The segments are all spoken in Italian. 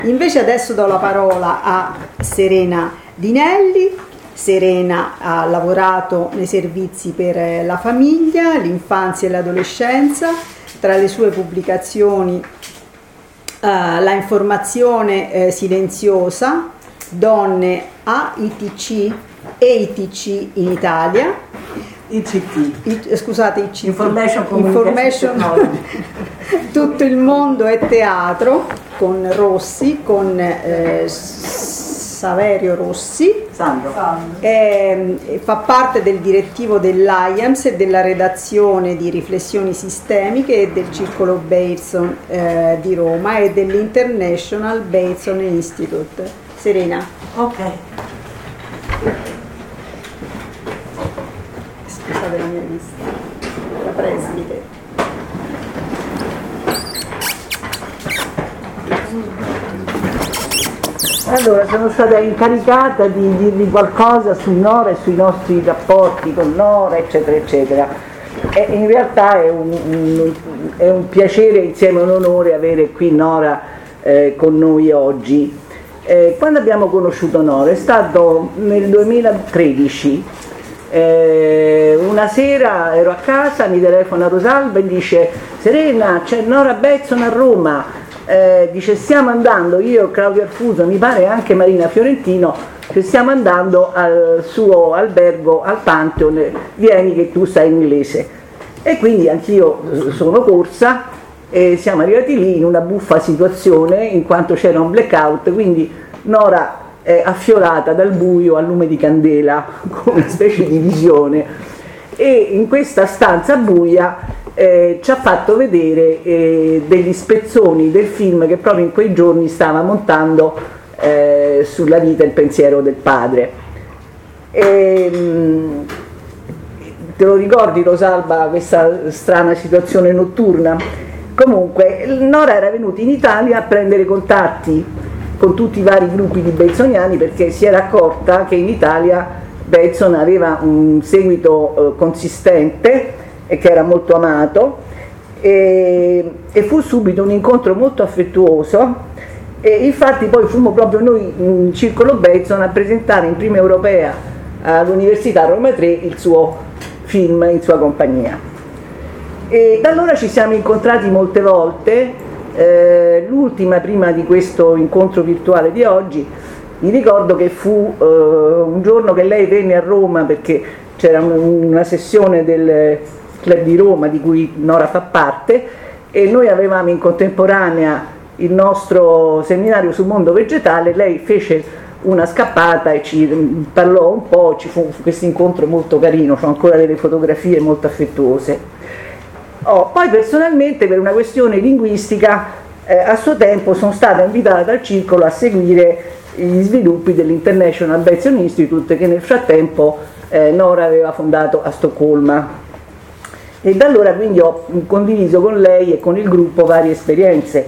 Invece adesso do la parola a Serena Dinelli. Serena ha lavorato nei servizi per la famiglia, l'infanzia e l'adolescenza. Tra le sue pubblicazioni la informazione silenziosa, donne AITC e ITC in Italia. Scusate, ICT. Information Tutto il mondo è teatro, con Rossi, con Saverio Rossi. Sandro. Fa parte del direttivo dell'IAMS e della redazione di Riflessioni Sistemiche e del Circolo Bateson di Roma e dell'International Bateson Institute. Serena. Ok. Scusate la mia vista, la presbite. Allora, sono stata incaricata di dirvi qualcosa su Nora e sui nostri rapporti con Nora, eccetera, eccetera. E in realtà è un piacere, insieme un onore, avere qui Nora con noi oggi. Quando abbiamo conosciuto Nora? È stato nel 2013. Una sera ero a casa, mi telefona Rosalba e dice: Serena, c'è Nora Bateson a Roma. Dice: stiamo andando, io, Claudio Arfuso, mi pare anche Marina Fiorentino, che stiamo andando al suo albergo al Pantheon, vieni che tu sai inglese. E quindi anch'io sono corsa e siamo arrivati lì in una buffa situazione, in quanto c'era un blackout, quindi Nora è affiorata dal buio al lume di candela con una specie di visione, e in questa stanza buia ci ha fatto vedere degli spezzoni del film che proprio in quei giorni stava montando sulla vita e il pensiero del padre. Te lo ricordi, Rosalba, questa strana situazione notturna? Comunque Nora era venuta in Italia a prendere contatti con tutti i vari gruppi di batesoniani, perché si era accorta che in Italia Bateson aveva un seguito consistente e che era molto amato, e fu subito un incontro molto affettuoso, e infatti poi fummo proprio noi in Circolo Bateson a presentare in prima europea all'Università Roma 3 il suo film in sua compagnia. E da allora ci siamo incontrati molte volte, l'ultima prima di questo incontro virtuale di oggi. Mi ricordo che fu un giorno che lei venne a Roma perché c'era una sessione del Club di Roma di cui Nora fa parte, e noi avevamo in contemporanea il nostro seminario sul mondo vegetale. Lei fece una scappata e ci parlò un po', ci fu questo incontro molto carino, ho ancora delle fotografie molto affettuose. Poi personalmente, per una questione linguistica, a suo tempo sono stata invitata dal circolo a seguire gli sviluppi dell'International Bateson Institute, che nel frattempo Nora aveva fondato a Stoccolma. E da allora quindi ho condiviso con lei e con il gruppo varie esperienze.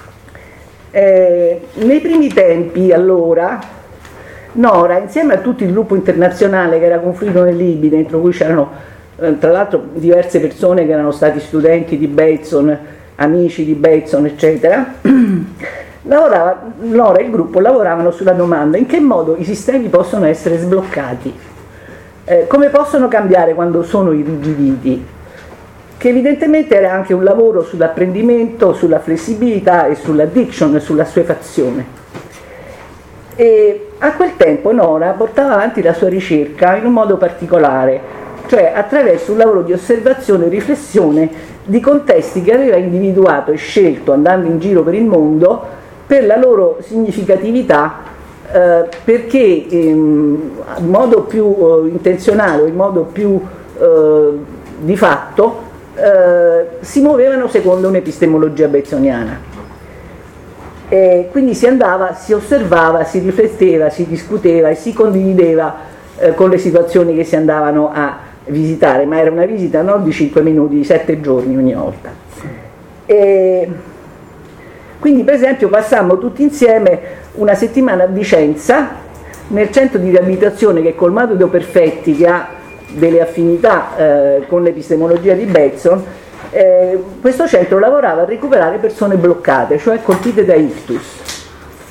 Nei primi tempi, allora, Nora, insieme a tutto il gruppo internazionale che era confluito nel Libia, dentro cui c'erano tra l'altro diverse persone che erano stati studenti di Bateson, amici di Bateson, eccetera, Nora e il gruppo lavoravano sulla domanda: in che modo i sistemi possono essere sbloccati, come possono cambiare quando sono irrigiditi, che evidentemente era anche un lavoro sull'apprendimento, sulla flessibilità e sull'addiction, sulla assuefazione. E a quel tempo Nora portava avanti la sua ricerca in un modo particolare, cioè attraverso un lavoro di osservazione e riflessione di contesti che aveva individuato e scelto andando in giro per il mondo per la loro significatività, perché in modo più intenzionale o in modo più di fatto si muovevano secondo un'epistemologia batesoniana. E quindi si andava, si osservava, si rifletteva, si discuteva e si condivideva con le situazioni che si andavano a visitare, ma era una visita non di 5 minuti, di 7 giorni ogni volta. E quindi per esempio passammo tutti insieme una settimana a Vicenza, nel centro di riabilitazione che è Colmato dei Perfetti, che ha delle affinità con l'epistemologia di Bateson. Questo centro lavorava a recuperare persone bloccate, cioè colpite da ictus.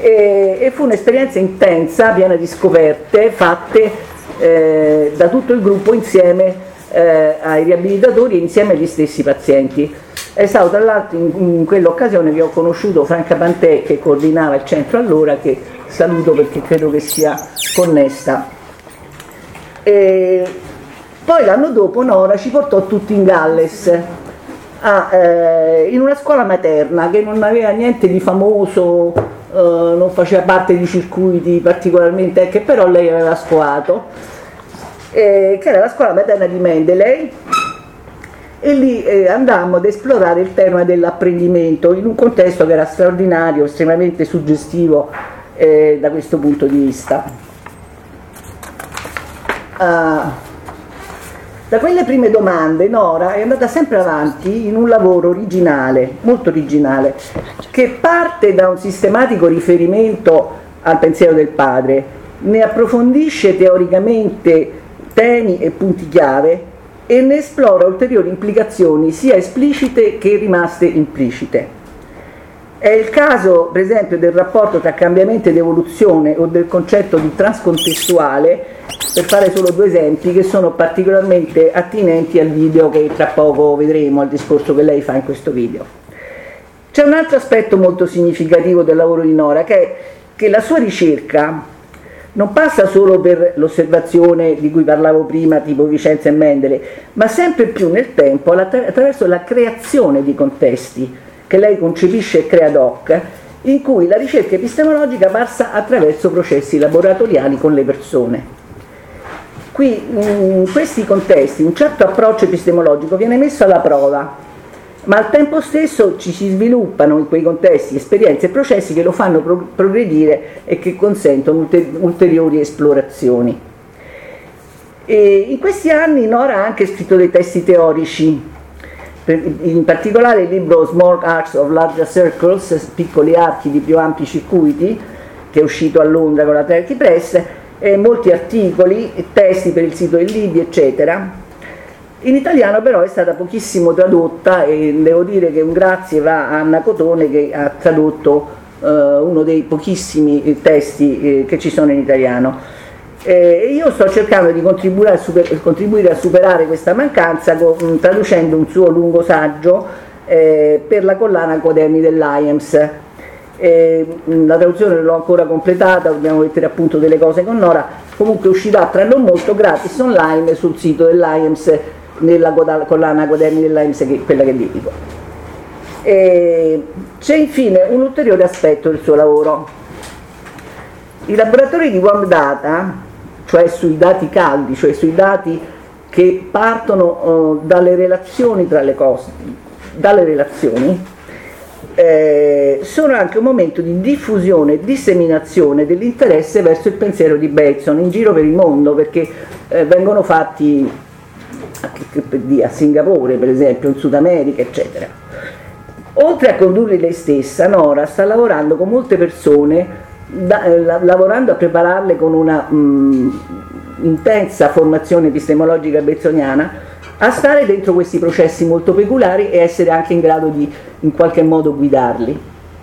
e fu un'esperienza intensa, piena di scoperte fatte da tutto il gruppo insieme ai riabilitatori e insieme agli stessi pazienti. È stato tra l'altro in quell'occasione che ho conosciuto Franca Pantè, che coordinava il centro allora, che saluto perché credo che sia connessa. Poi l'anno dopo Nora ci portò tutti in Galles, in una scuola materna che non aveva niente di famoso, non faceva parte di circuiti particolarmente, che però lei aveva scovato, che era la scuola materna di Mendeley, e lì andammo ad esplorare il tema dell'apprendimento in un contesto che era straordinario, estremamente suggestivo da questo punto di vista. Da quelle prime domande Nora è andata sempre avanti in un lavoro originale, molto originale, che parte da un sistematico riferimento al pensiero del padre, ne approfondisce teoricamente temi e punti chiave e ne esplora ulteriori implicazioni sia esplicite che rimaste implicite. È il caso, per esempio, del rapporto tra cambiamento ed evoluzione o del concetto di transcontestuale, per fare solo due esempi che sono particolarmente attinenti al video che tra poco vedremo, al discorso che lei fa in questo video. C'è un altro aspetto molto significativo del lavoro di Nora, che è che la sua ricerca non passa solo per l'osservazione di cui parlavo prima, tipo Vicenza e Mendele, ma sempre più nel tempo attraverso la creazione di contesti che lei concepisce e crea ad hoc, in cui la ricerca epistemologica passa attraverso processi laboratoriali con le persone. Qui in questi contesti un certo approccio epistemologico viene messo alla prova, ma al tempo stesso ci si sviluppano in quei contesti esperienze e processi che lo fanno progredire e che consentono ulteriori esplorazioni. E in questi anni Nora ha anche scritto dei testi teorici, in particolare il libro Small Arcs of Larger Circles, piccoli archi di più ampi circuiti, che è uscito a Londra con la Turkey Press, e molti articoli, testi per il sito del Libri, eccetera. In italiano però è stata pochissimo tradotta e devo dire che un grazie va a Anna Cotone, che ha tradotto uno dei pochissimi testi che ci sono in italiano. Io sto cercando di contribuire a superare questa mancanza traducendo un suo lungo saggio per la collana Quaderni dell'IEMS. La traduzione non l'ho ancora completata, dobbiamo mettere a punto delle cose con Nora, comunque uscirà tra non molto gratis online sul sito dell'IEMS, nella collana Quaderni dell'IEMS, che è quella che dedico. C'è infine un ulteriore aspetto del suo lavoro. I laboratori di Warm Data, cioè sui dati caldi, cioè sui dati che partono dalle relazioni tra le cose, sono anche un momento di diffusione e disseminazione dell'interesse verso il pensiero di Bateson in giro per il mondo, perché vengono fatti a Singapore, per esempio, in Sud America, eccetera. Oltre a condurli lei stessa, Nora sta lavorando con molte persone, lavorando a prepararle con una intensa formazione epistemologica batesoniana, a stare dentro questi processi molto peculiari e essere anche in grado di in qualche modo guidarli.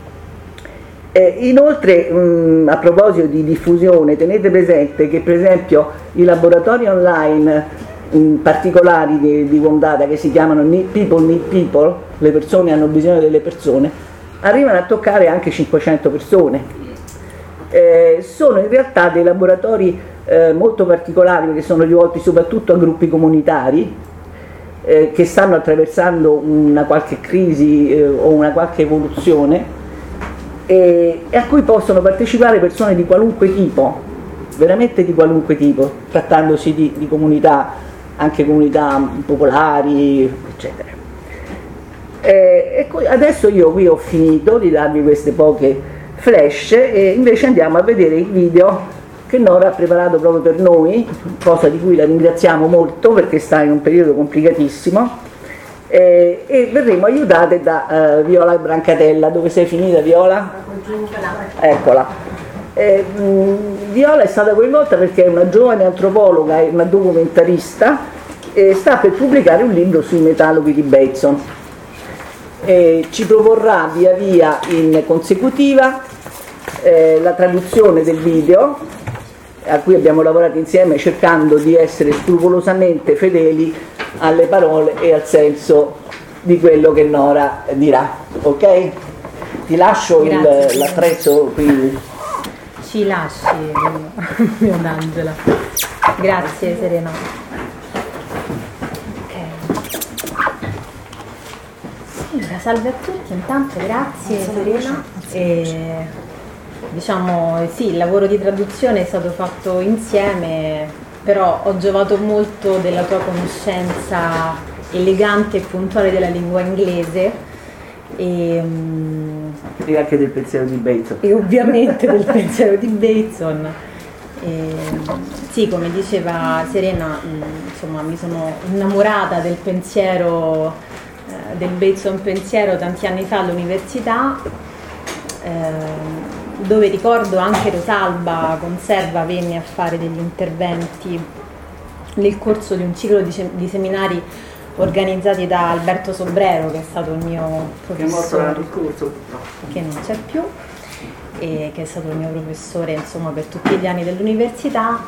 Inoltre, a proposito di diffusione, tenete presente che per esempio i laboratori online particolari di Warm Data, che si chiamano People Need People, le persone hanno bisogno delle persone, arrivano a toccare anche 500 persone. Sono in realtà dei laboratori molto particolari, perché sono rivolti soprattutto a gruppi comunitari che stanno attraversando una qualche crisi o una qualche evoluzione, e a cui possono partecipare persone di qualunque tipo, veramente di qualunque tipo, trattandosi di comunità, anche comunità popolari, eccetera. Adesso io qui ho finito di darvi queste poche flash e invece andiamo a vedere il video che Nora ha preparato proprio per noi, cosa di cui la ringraziamo molto perché sta in un periodo complicatissimo, e verremo aiutate da Viola Brancatella. Dove sei finita, Viola? Eccola. Viola è stata coinvolta perché è una giovane antropologa e una documentarista e sta per pubblicare un libro sui metaloghi di Bateson. Ci proporrà via via in consecutiva la traduzione del video, a cui abbiamo lavorato insieme cercando di essere scrupolosamente fedeli alle parole e al senso di quello che Nora dirà. Ok? Ti lascio l'attrezzo qui. Ci lasci, mio Angela. Grazie Serena. Allora, salve a tutti, intanto grazie Serena. Diciamo sì, il lavoro di traduzione è stato fatto insieme, però ho giovato molto della tua conoscenza elegante e puntuale della lingua inglese e anche del pensiero di Bateson. E ovviamente del pensiero di Bateson. Sì, come diceva Serena, insomma, mi sono innamorata del pensiero, del Bateson pensiero tanti anni fa all'università, dove ricordo anche Rosalba Conserva venne a fare degli interventi nel corso di un ciclo di seminari organizzati da Alberto Sobrero, che è stato il mio professore, che non c'è più, e che è stato il mio professore insomma per tutti gli anni dell'università,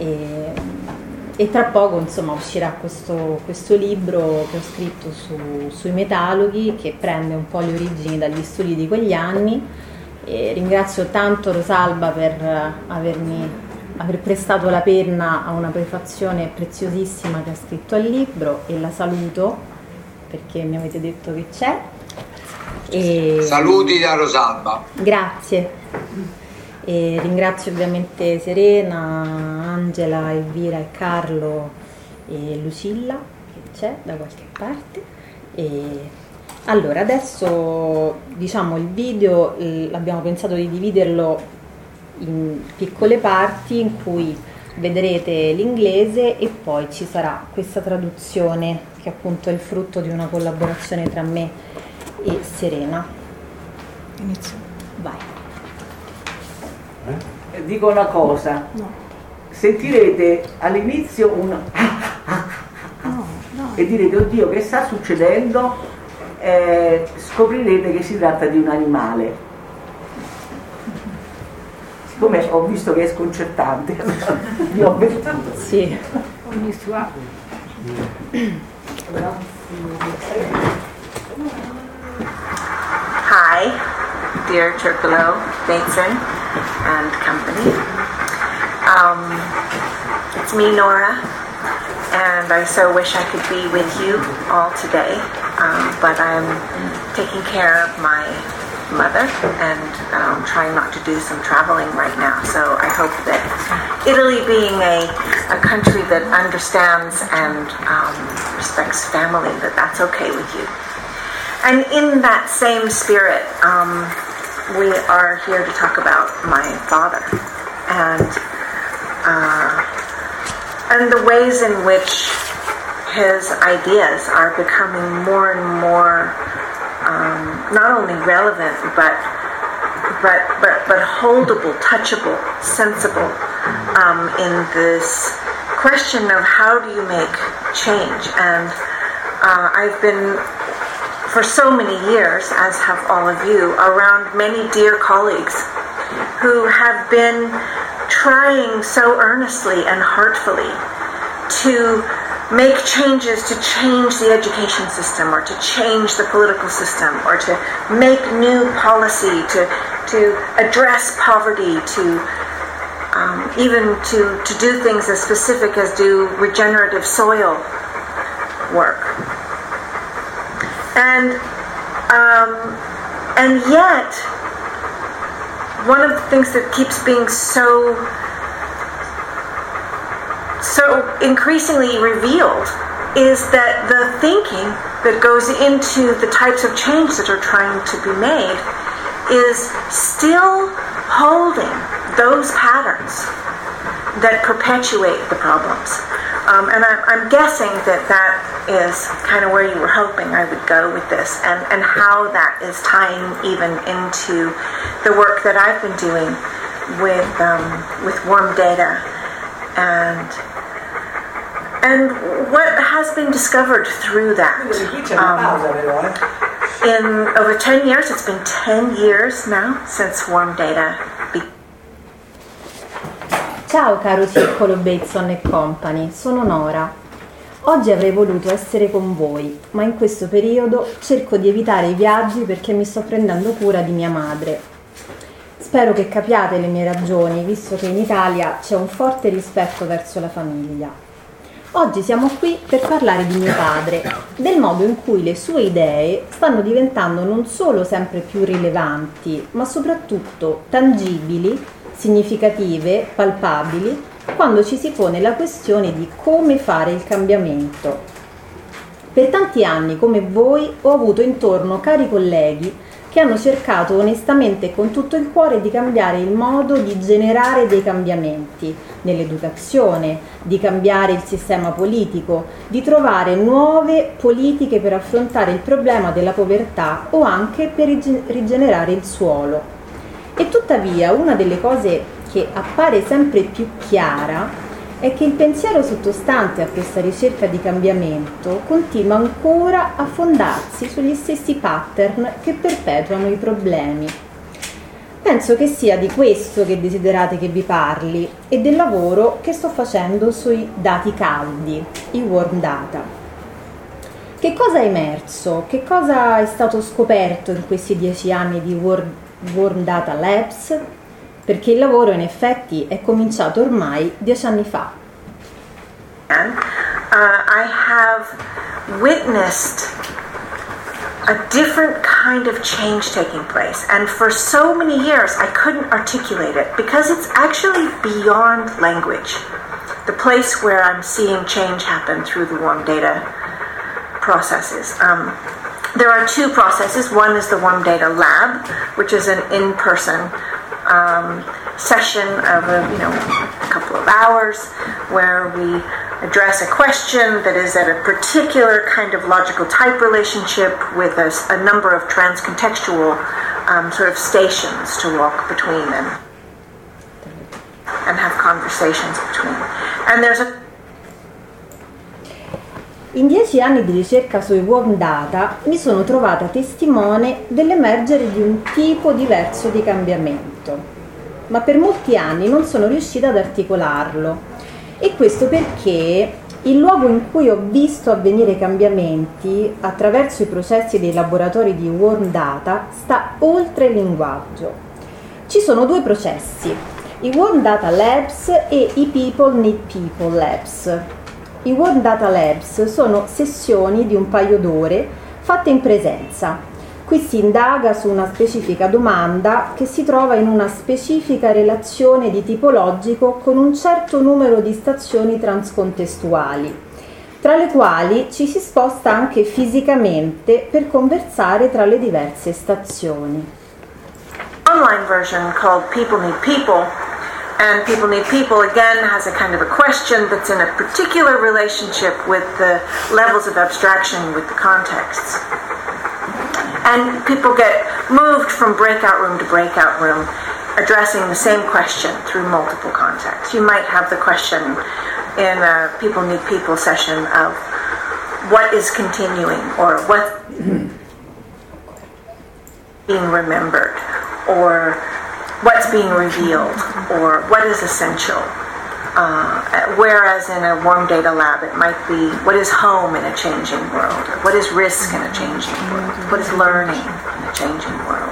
e tra poco insomma uscirà questo libro che ho scritto sui metaloghi, che prende un po' le origini dagli studi di quegli anni. E ringrazio tanto Rosalba per aver prestato la penna a una prefazione preziosissima che ha scritto al libro, e la saluto perché mi avete detto che c'è. Saluti da Rosalba. Grazie. E ringrazio ovviamente Serena, Angela, Elvira e Carlo e Lucilla, che c'è da qualche parte. Allora, adesso diciamo il video abbiamo pensato di dividerlo in piccole parti in cui vedrete l'inglese e poi ci sarà questa traduzione che appunto è il frutto di una collaborazione tra me e Serena. Inizio. Vai. Dico una cosa. No. Sentirete all'inizio un e direte oddio che sta succedendo, scoprirete che si tratta di un animale. Siccome ho visto che è sconcertante, vi ho avvertito. Sì. Ogni sua. Hi, dear Circolo, Bateson, and company. It's me, Nora, and I so wish I could be with you all today, but I'm taking care of my mother and trying not to do some traveling right now. So I hope that Italy, being a country that understands and respects family, that's okay with you. And in that same spirit, we are here to talk about my father and the ways in which his ideas are becoming more and more not only relevant but holdable, touchable, sensible in this question of how do you make change. And I've been, for so many years, as have all of you, around many dear colleagues who have been trying so earnestly and heartfully to make changes, to change the education system, or to change the political system, or to make new policy, to address poverty, to even to do things as specific as do regenerative soil work. And yet, one of the things that keeps being so increasingly revealed is that the thinking that goes into the types of change that are trying to be made is still holding those patterns that perpetuate the problems. And I'm guessing that is kind of where you were hoping I would go with this, and how that is tying even into the work that I've been doing with Warm Data and what has been discovered through that. In over 10 years, it's been 10 years now since Warm Data Ciao caro circolo Bateson & Company, sono Nora. Oggi avrei voluto essere con voi, ma in questo periodo cerco di evitare i viaggi perché mi sto prendendo cura di mia madre. Spero che capiate le mie ragioni, visto che in Italia c'è un forte rispetto verso la famiglia. Oggi siamo qui per parlare di mio padre, del modo in cui le sue idee stanno diventando non solo sempre più rilevanti, ma soprattutto tangibili, significative, palpabili, quando ci si pone la questione di come fare il cambiamento. Per tanti anni, come voi, ho avuto intorno cari colleghi che hanno cercato onestamente e con tutto il cuore di cambiare il modo di generare dei cambiamenti nell'educazione, di cambiare il sistema politico, di trovare nuove politiche per affrontare il problema della povertà o anche per rigenerare il suolo. E tuttavia una delle cose che appare sempre più chiara è che il pensiero sottostante a questa ricerca di cambiamento continua ancora a fondarsi sugli stessi pattern che perpetuano i problemi. Penso che sia di questo che desiderate che vi parli e del lavoro che sto facendo sui dati caldi, i warm data. Che cosa è emerso? Che cosa è stato scoperto in questi 10 anni di Warm Data Labs? Perché il lavoro in effetti è cominciato ormai 10 anni fa. I have witnessed a different kind of change taking place, and for so many years I couldn't articulate it because it's actually beyond language. The place where I'm seeing change happen through the warm data processes. There are two processes. One is the Warm Data Lab, which is an in-person session of a couple of hours where we address a question that is at a particular kind of logical type relationship with a number of transcontextual sort of stations to walk between and have conversations between. And there's a In 10 anni di ricerca sui warm data mi sono trovata testimone dell'emergere di un tipo diverso di cambiamento, ma per molti anni non sono riuscita ad articolarlo, e questo perché il luogo in cui ho visto avvenire i cambiamenti attraverso i processi dei laboratori di warm data sta oltre il linguaggio. Ci sono due processi, i Warm Data Labs e i People Need People Labs. I Warm Data Labs sono sessioni di un paio d'ore fatte in presenza. Qui si indaga su una specifica domanda che si trova in una specifica relazione di tipo logico con un certo numero di stazioni transcontestuali, tra le quali ci si sposta anche fisicamente per conversare tra le diverse stazioni. Online version called People Need People. And People Need People, again, has a kind of a question that's in a particular relationship with the levels of abstraction with the contexts. And people get moved from breakout room to breakout room, addressing the same question through multiple contexts. You might have the question in a People Need People session of what is continuing, or what's being remembered, or what's being revealed, or what is essential. Whereas in a warm data lab it might be what is home in a changing world, or what is risk in a changing world, what is learning in a changing world.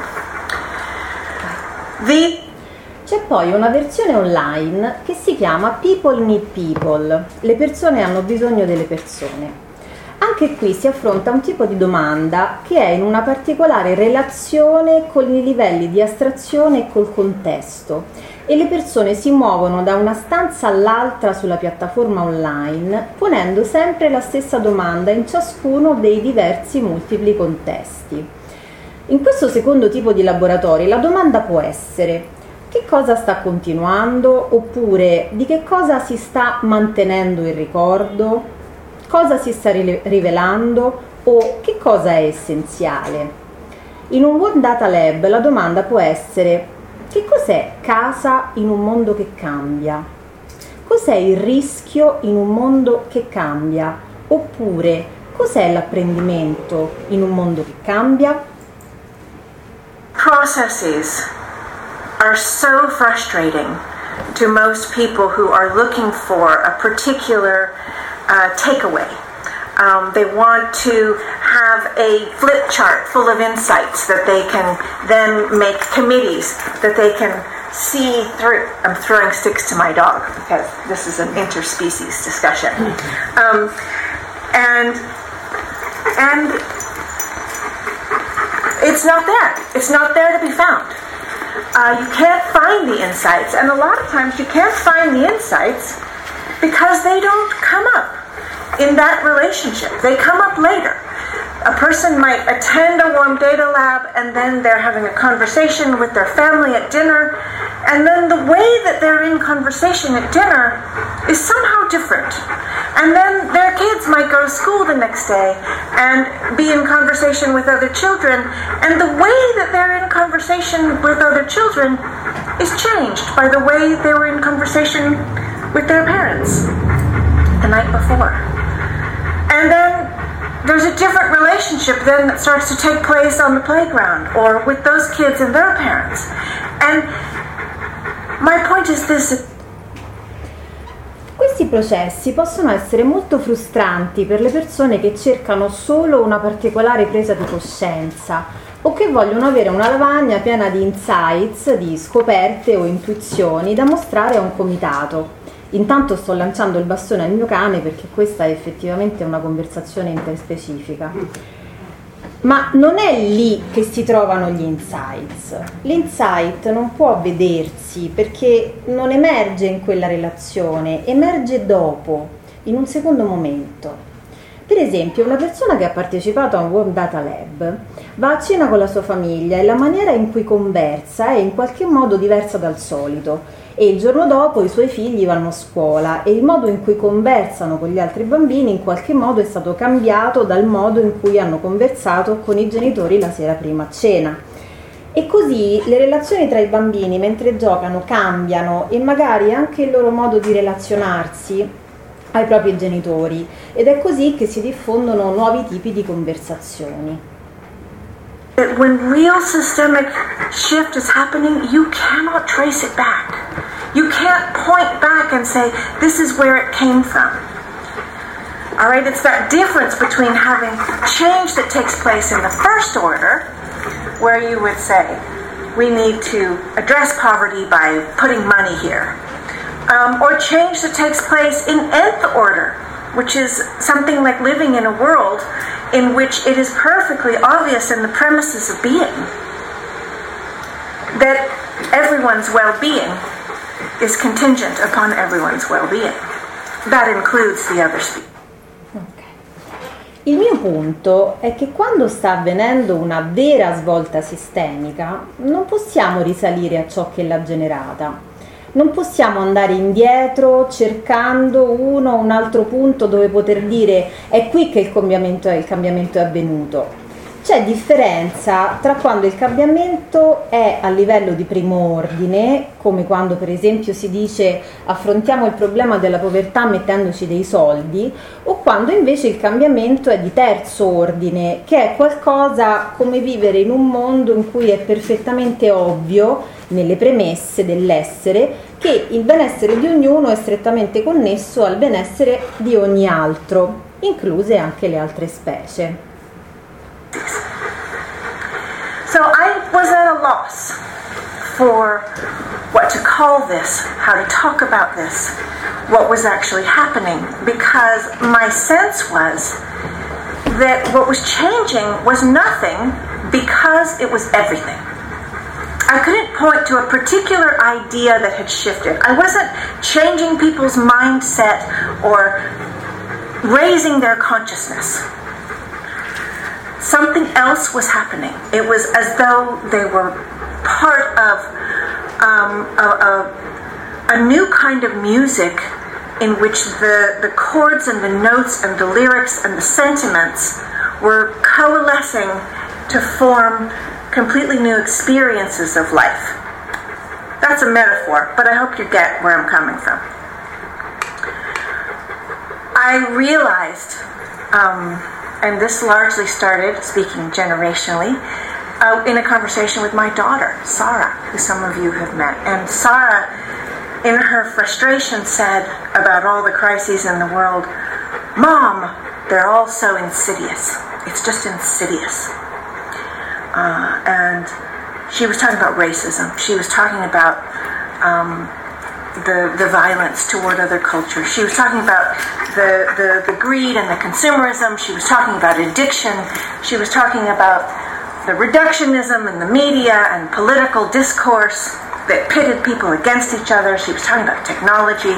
C'è poi una versione online che si chiama People Need People, le persone hanno bisogno delle persone. Anche qui si affronta un tipo di domanda che è in una particolare relazione con i livelli di astrazione e col contesto, e le persone si muovono da una stanza all'altra sulla piattaforma online ponendo sempre la stessa domanda in ciascuno dei diversi multipli contesti. In questo secondo tipo di laboratori la domanda può essere: che cosa sta continuando? Oppure di che cosa si sta mantenendo il ricordo? Cosa si sta rivelando? O che cosa è essenziale? In un Warm Data Lab la domanda può essere: che cos'è casa in un mondo che cambia? Cos'è il rischio in un mondo che cambia? Oppure cos'è l'apprendimento in un mondo che cambia? Processes are so frustrating to most people who are looking for a particular takeaway. They want to have a flip chart full of insights that they can then make committees that they can see through. I'm throwing sticks to my dog because this is an interspecies discussion. And it's not there. It's not there to be found. You can't find the insights, and a lot of times you can't find the insights because they don't come up in that relationship. They come up later. A person might attend a warm data lab and then they're having a conversation with their family at dinner, and then the way that they're in conversation at dinner is somehow different. And then their kids might go to school the next day and be in conversation with other children, and the way that they're in conversation with other children is changed by the way they were in conversation with their parents the night before. And then there's a different relationship then that starts to take place on the playground or with those kids and their parents. And my point is this. Questi processi possono essere molto frustranti per le persone che cercano solo una particolare presa di coscienza o che vogliono avere una lavagna piena di insights, di scoperte o intuizioni da mostrare a un comitato. Intanto sto lanciando il bastone al mio cane perché questa è effettivamente una conversazione interspecifica. Ma non è lì che si trovano gli insights. L'insight non può vedersi perché non emerge in quella relazione, emerge dopo, in un secondo momento. Per esempio, una persona che ha partecipato a un Warm Data Lab va a cena con la sua famiglia e la maniera in cui conversa è in qualche modo diversa dal solito. E il giorno dopo i suoi figli vanno a scuola e il modo in cui conversano con gli altri bambini in qualche modo è stato cambiato dal modo in cui hanno conversato con i genitori la sera prima a cena. E così le relazioni tra i bambini mentre giocano cambiano e magari anche il loro modo di relazionarsi ai propri genitori, ed è così che si diffondono nuovi tipi di conversazioni. When real systemic shift is happening, you cannot trace it back. You can't point back and say, this is where it came from. All right, it's that difference between having change that takes place in the first order, where you would say, we need to address poverty by putting money here. Or change that takes place in nth order, which is something like living in a world in which it is perfectly obvious in the premises of being that everyone's well-being is contingent upon everyone's well-being. That includes the other species. Il mio punto è che quando sta avvenendo una vera svolta sistemica non possiamo risalire a ciò che l'ha generata. Non possiamo andare indietro cercando uno o un altro punto dove poter dire è qui che il cambiamento è avvenuto. C'è differenza tra quando il cambiamento è a livello di primo ordine, come quando per esempio si dice affrontiamo il problema della povertà mettendoci dei soldi, o quando invece il cambiamento è di terzo ordine, che è qualcosa come vivere in un mondo in cui è perfettamente ovvio, nelle premesse dell'essere, che il benessere di ognuno è strettamente connesso al benessere di ogni altro, incluse anche le altre specie. So I was at a loss for what to call this, how to talk about this, what was actually happening, because my sense was that what was changing was nothing because it was everything. I couldn't point to a particular idea that had shifted. I wasn't changing people's mindset or raising their consciousness. Something else was happening. It was as though they were part of a new kind of music in which the chords and the notes and the lyrics and the sentiments were coalescing to form completely new experiences of life. That's a metaphor, but I hope you get where I'm coming from. I realized, and this largely started, speaking generationally, in a conversation with my daughter, Sarah, who some of you have met. And Sarah in her frustration said about all the crises in the world, "Mom, they're all so insidious. It's just insidious." And she was talking about racism. She was talking about the violence toward other cultures. She was talking about the greed and the consumerism. She was talking about addiction. She was talking about the reductionism in the media and political discourse that pitted people against each other. She was talking about technology.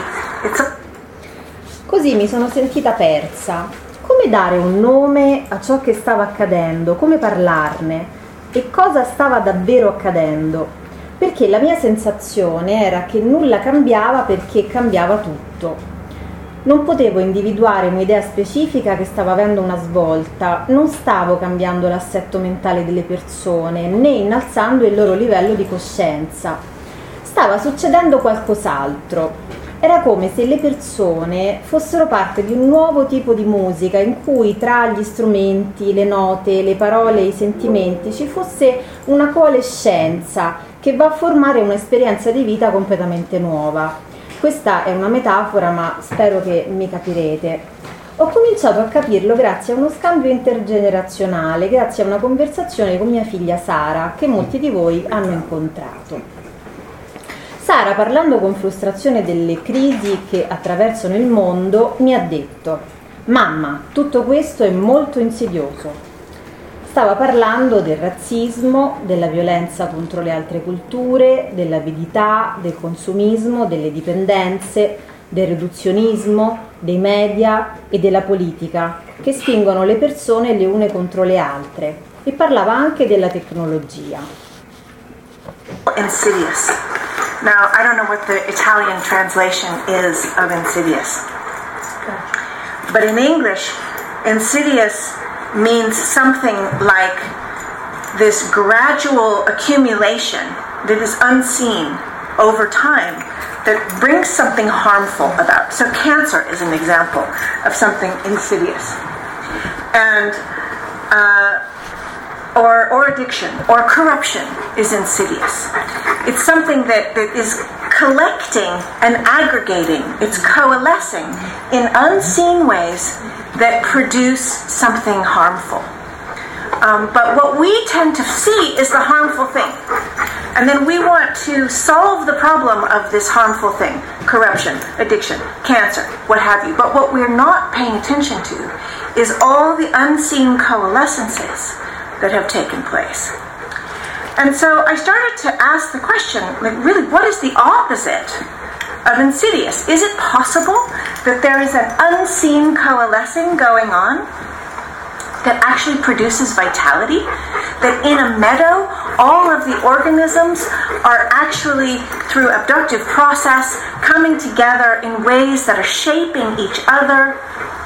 Così mi sono sentita persa. Come dare un nome a ciò che stava accadendo? Come parlarne? E cosa stava davvero accadendo? Perché la mia sensazione era che nulla cambiava perché cambiava tutto. Non potevo individuare un'idea specifica che stava avendo una svolta, non stavo cambiando l'assetto mentale delle persone, né innalzando il loro livello di coscienza. Stava succedendo qualcos'altro. Era come se le persone fossero parte di un nuovo tipo di musica in cui tra gli strumenti, le note, le parole e i sentimenti ci fosse una coalescenza che va a formare un'esperienza di vita completamente nuova. Questa è una metafora, ma spero che mi capirete. Ho cominciato a capirlo grazie a uno scambio intergenerazionale, grazie a una conversazione con mia figlia Sara, che molti di voi hanno incontrato. Sara, parlando con frustrazione delle crisi che attraversano il mondo, mi ha detto: "Mamma, tutto questo è molto insidioso." Stava parlando del razzismo, della violenza contro le altre culture, dell'avidità, del consumismo, delle dipendenze, del riduzionismo, dei media e della politica, che spingono le persone le une contro le altre, e parlava anche della tecnologia. Insidious. Now, I don't know what the Italian translation is of insidious. But in English, insidious means something like this gradual accumulation that is unseen over time that brings something harmful about. So cancer is an example of something insidious. And or addiction or corruption is insidious. It's something that is collecting and aggregating. It's coalescing in unseen ways that produce something harmful. But what we tend to see is the harmful thing. And then we want to solve the problem of this harmful thing, corruption, addiction, cancer, what have you. But what we're not paying attention to is all the unseen coalescences that have taken place. And so I started to ask the question, like, really, what is the opposite of insidious? Is it possible that there is an unseen coalescing going on that actually produces vitality? That in a meadow, all of the organisms are actually, through abductive process, coming together in ways that are shaping each other?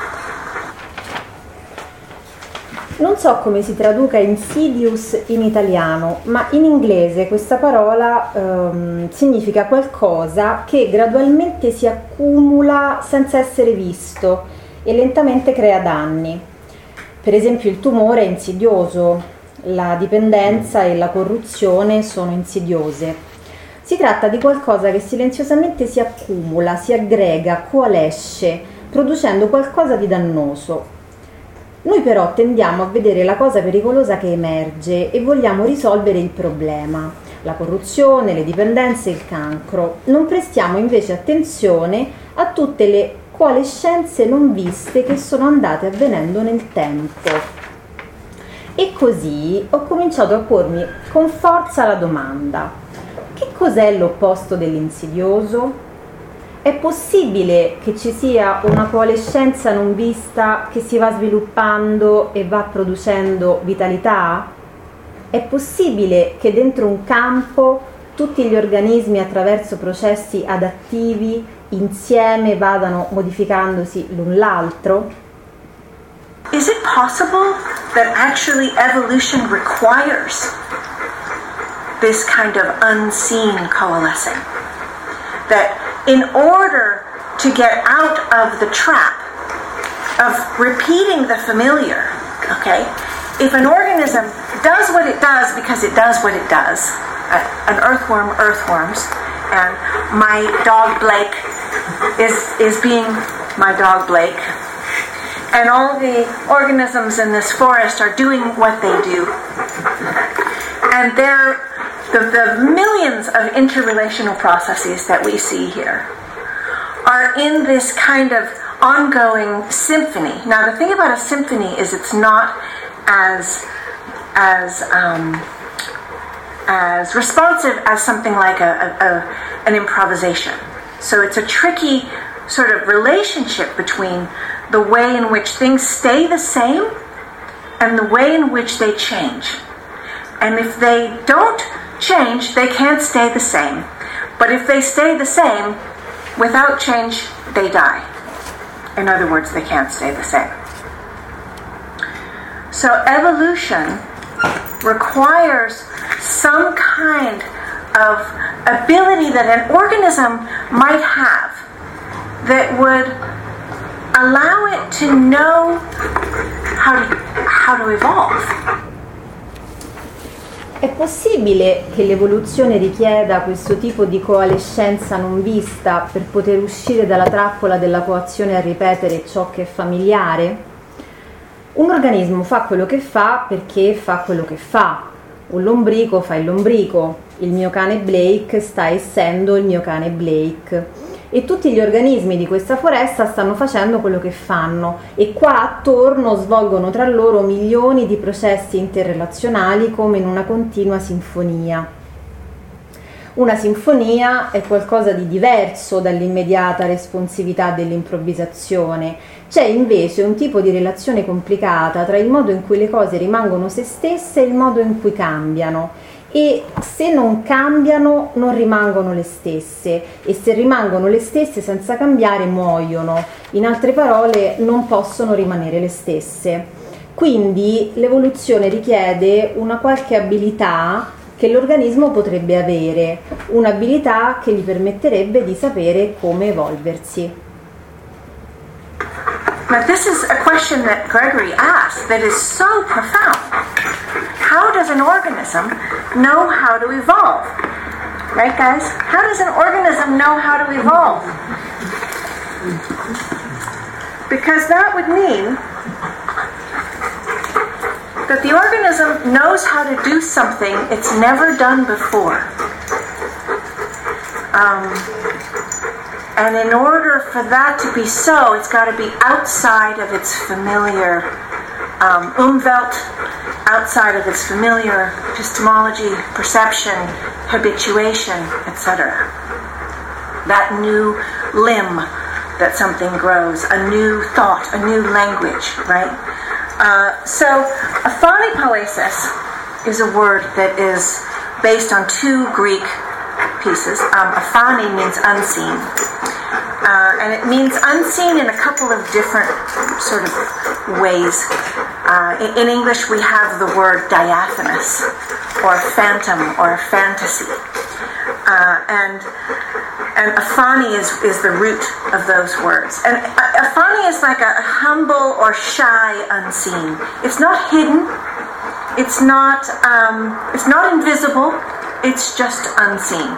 Non so come si traduca insidious in italiano, ma in inglese questa parola significa qualcosa che gradualmente si accumula senza essere visto e lentamente crea danni. Per esempio il tumore è insidioso, la dipendenza e la corruzione sono insidiose. Si tratta di qualcosa che silenziosamente si accumula, si aggrega, coalesce, producendo qualcosa di dannoso. Noi però tendiamo a vedere la cosa pericolosa che emerge e vogliamo risolvere il problema, la corruzione, le dipendenze e il cancro. Non prestiamo invece attenzione a tutte le coalescenze non viste che sono andate avvenendo nel tempo. E così ho cominciato a pormi con forza la domanda: che cos'è l'opposto dell'insidioso? È possibile che ci sia una coalescenza non vista che si va sviluppando e va producendo vitalità? È possibile che dentro un campo tutti gli organismi attraverso processi adattivi insieme vadano modificandosi l'un l'altro? Is it possible that actually evolution requires this kind of unseen coalescing? That in order to get out of the trap of repeating the familiar, okay, if an organism does what it does because it does what it does, an earthworm, earthworms, and my dog Blake is being my dog Blake. And all the organisms in this forest are doing what they do. And the millions of interrelational processes that we see here are in this kind of ongoing symphony. Now, the thing about a symphony is it's not as responsive as something like an improvisation. So it's a tricky sort of relationship between the way in which things stay the same and the way in which they change. And if they don't change, they can't stay the same. But if they stay the same, without change, they die. In other words, they can't stay the same. So evolution requires some kind of ability that an organism might have that would allow it to know how to evolve. È possibile che l'evoluzione richieda questo tipo di coalescenza non vista per poter uscire dalla trappola della coazione a ripetere ciò che è familiare? Un organismo fa quello che fa perché fa quello che fa. Un lombrico fa il lombrico. Il mio cane Blake sta essendo il mio cane Blake. E tutti gli organismi di questa foresta stanno facendo quello che fanno e qua attorno svolgono tra loro milioni di processi interrelazionali come in una continua sinfonia. Una sinfonia è qualcosa di diverso dall'immediata responsività dell'improvvisazione. C'è invece un tipo di relazione complicata tra il modo in cui le cose rimangono se stesse e il modo in cui cambiano. E se non cambiano non rimangono le stesse, e se rimangono le stesse senza cambiare muoiono. In altre parole, non possono rimanere le stesse. Quindi l'evoluzione richiede una qualche abilità che l'organismo potrebbe avere, un'abilità che gli permetterebbe di sapere come evolversi. Now this is a question that Gregory asked that is so profound. How does an organism know how to evolve? Right, guys? How does an organism know how to evolve? Because that would mean that the organism knows how to do something it's never done before. And in order for that to be so, it's got to be outside of its familiar umwelt, outside of its familiar epistemology, perception, habituation, etc. That new limb that something grows, a new thought, a new language, right? So aphanipoiesis is a word that is based on two Greek pieces. Aphani means unseen. And it means unseen in a couple of different sort of ways. In English we have the word diaphanous, or phantom, or fantasy. And aphani is the root of those words. And aphani is like a humble or shy unseen. It's not hidden. It's not invisible. It's just unseen.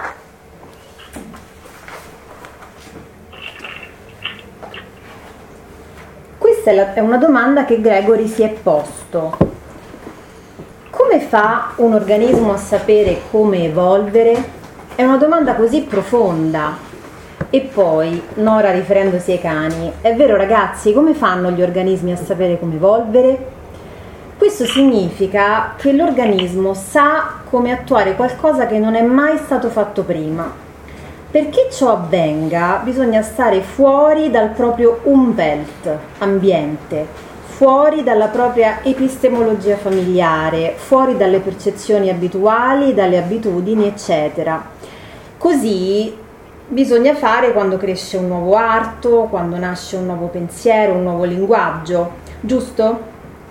Questa è una domanda che Gregory si è posto. Come fa un organismo a sapere come evolvere? È una domanda così profonda. E poi, Nora riferendosi ai cani, è vero ragazzi, come fanno gli organismi a sapere come evolvere? Questo significa che l'organismo sa come attuare qualcosa che non è mai stato fatto prima. Perché ciò avvenga bisogna stare fuori dal proprio umwelt, ambiente, fuori dalla propria epistemologia familiare, fuori dalle percezioni abituali, dalle abitudini, eccetera. Così bisogna fare quando cresce un nuovo arto, quando nasce un nuovo pensiero, un nuovo linguaggio, giusto?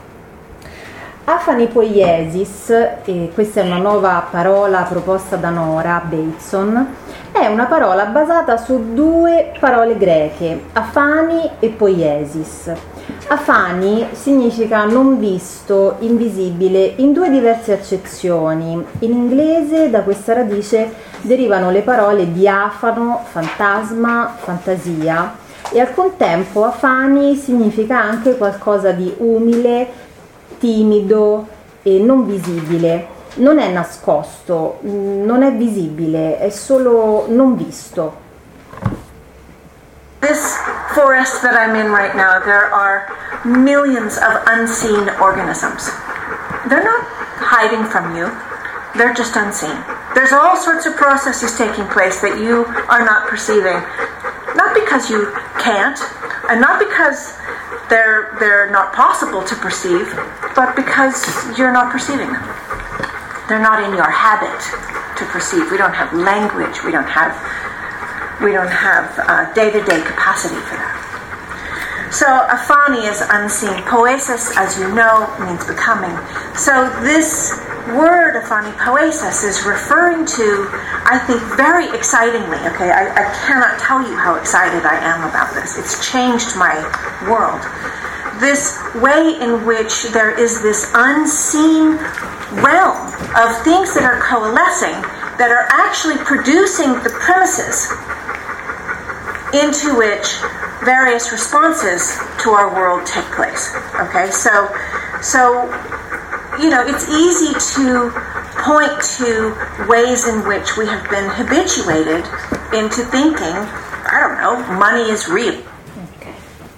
Aphanipoiesis, e questa è una nuova parola proposta da Nora Bateson, è una parola basata su due parole greche, aphani e poiesis. Afani significa non visto, invisibile, in due diverse accezioni. In inglese da questa radice derivano le parole diafano, fantasma, fantasia, e al contempo afani significa anche qualcosa di umile, timido e non visibile. Non è nascosto, non è visibile, è solo non visto. This forest that I'm in right now, there are millions of unseen organisms. They're not hiding from you, they're just unseen. There's all sorts of processes taking place that you are not perceiving, not because you can't, and not because they're not possible to perceive, but because you're not perceiving them. They're not in your habit to perceive. We don't have language, we don't have day-to-day capacity for that. So afani is unseen. Poesis, as you know, means becoming. So this word afani, poesis, is referring to, I think very excitingly, okay, I cannot tell you how excited I am about this. It's changed my world. This way in which there is this unseen realm of things that are coalescing, that are actually producing the premises into which various responses to our world take place. Okay, so you know, it's easy to point to ways in which we have been habituated into thinking, I don't know, money is real. Okay.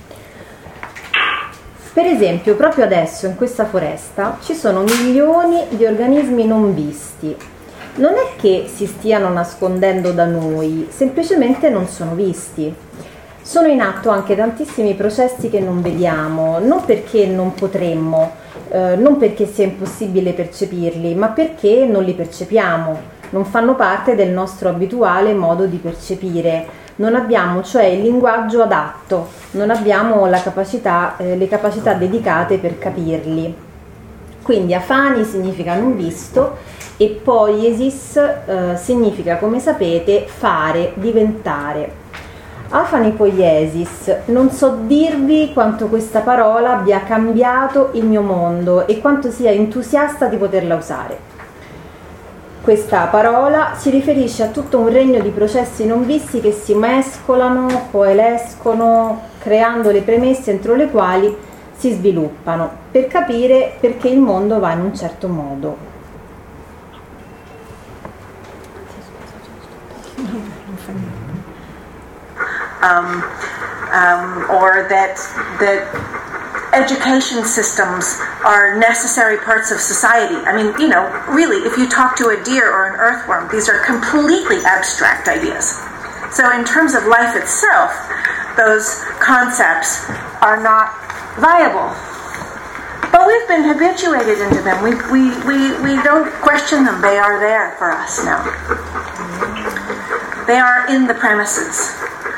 Per esempio, proprio adesso in questa foresta ci sono milioni di organismi non visti. Non è che si stiano nascondendo da noi, semplicemente non sono visti. Sono in atto anche tantissimi processi che non vediamo, non perché non potremmo, non perché sia impossibile percepirli, ma perché non li percepiamo, non fanno parte del nostro abituale modo di percepire. Non abbiamo cioè il linguaggio adatto, non abbiamo le capacità dedicate per capirli. Quindi afani significa non visto, e poiesis significa, come sapete, fare, diventare. Afani poiesis, non so dirvi quanto questa parola abbia cambiato il mio mondo e quanto sia entusiasta di poterla usare. Questa parola si riferisce a tutto un regno di processi non visti che si mescolano, coalescono, creando le premesse entro le quali si sviluppano, per capire perché il mondo va in un certo modo. Or that education systems are necessary parts of society. I mean, you know, really, if you talk to a deer or an earthworm, these are completely abstract ideas. So in terms of life itself, those concepts are not viable. But we've been habituated into them. We don't question them. They are there for us now. They are in the premises.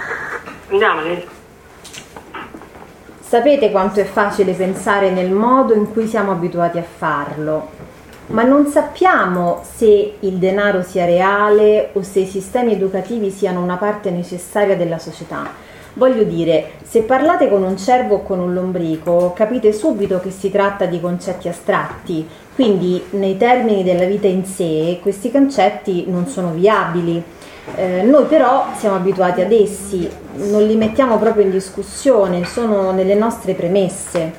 Sapete quanto è facile pensare nel modo in cui siamo abituati a farlo, ma non sappiamo se il denaro sia reale o se i sistemi educativi siano una parte necessaria della società. Voglio dire, se parlate con un cervo o con un lombrico, capite subito che si tratta di concetti astratti, quindi nei termini della vita in sé questi concetti non sono viabili. Noi però siamo abituati ad essi, non li mettiamo proprio in discussione, sono nelle nostre premesse.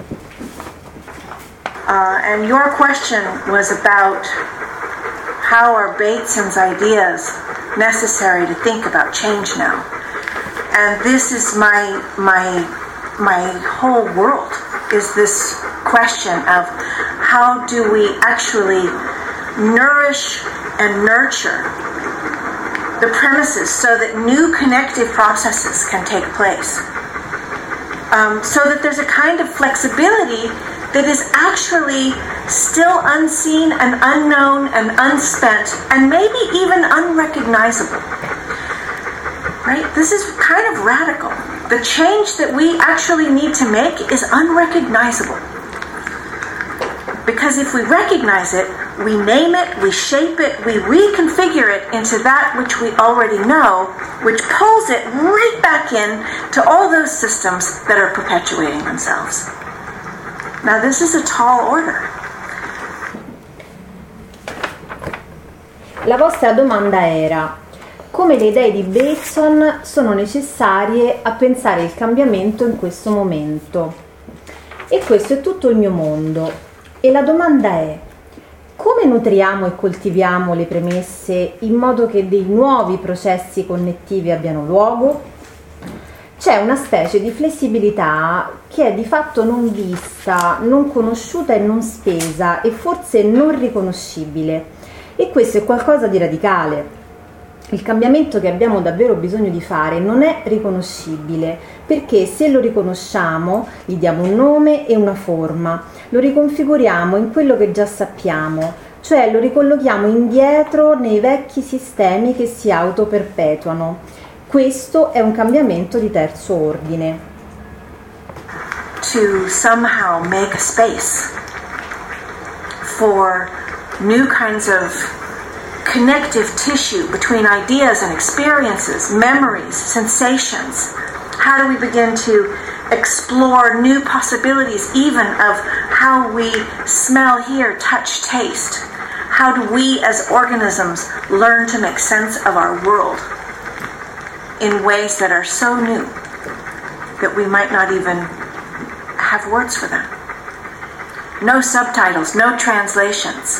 And your question was about how are Bateson's ideas necessary to think about change now? And this is my whole world, is this question of how do we actually nourish and nurture the premises so that new connective processes can take place. So that there's a kind of flexibility that is actually still unseen and unknown and unspent and maybe even unrecognizable. Right? This is kind of radical. The change that we actually need to make is unrecognizable. Because if we recognize it, we name it, we shape it, we reconfigure it into that which we already know, which pulls it right back in to all those systems that are perpetuating themselves. Now this is a tall order. La vostra domanda era: come le idee di Bateson sono necessarie a pensare il cambiamento in questo momento? E questo è tutto il mio mondo. E la domanda è: come nutriamo e coltiviamo le premesse in modo che dei nuovi processi connettivi abbiano luogo? C'è una specie di flessibilità che è di fatto non vista, non conosciuta e non spesa e forse non riconoscibile. E questo è qualcosa di radicale. Il cambiamento che abbiamo davvero bisogno di fare non è riconoscibile, perché se lo riconosciamo, gli diamo un nome e una forma, lo riconfiguriamo in quello che già sappiamo, cioè lo ricollochiamo indietro nei vecchi sistemi che si autoperpetuano. Questo è un cambiamento di terzo ordine. To somehow make a space for new kinds of connective tissue between ideas and experiences, memories, sensations. How do we begin to explore new possibilities even of how we smell, hear, touch, taste? How do we as organisms learn to make sense of our world in ways that are so new that we might not even have words for them? No subtitles, no translations.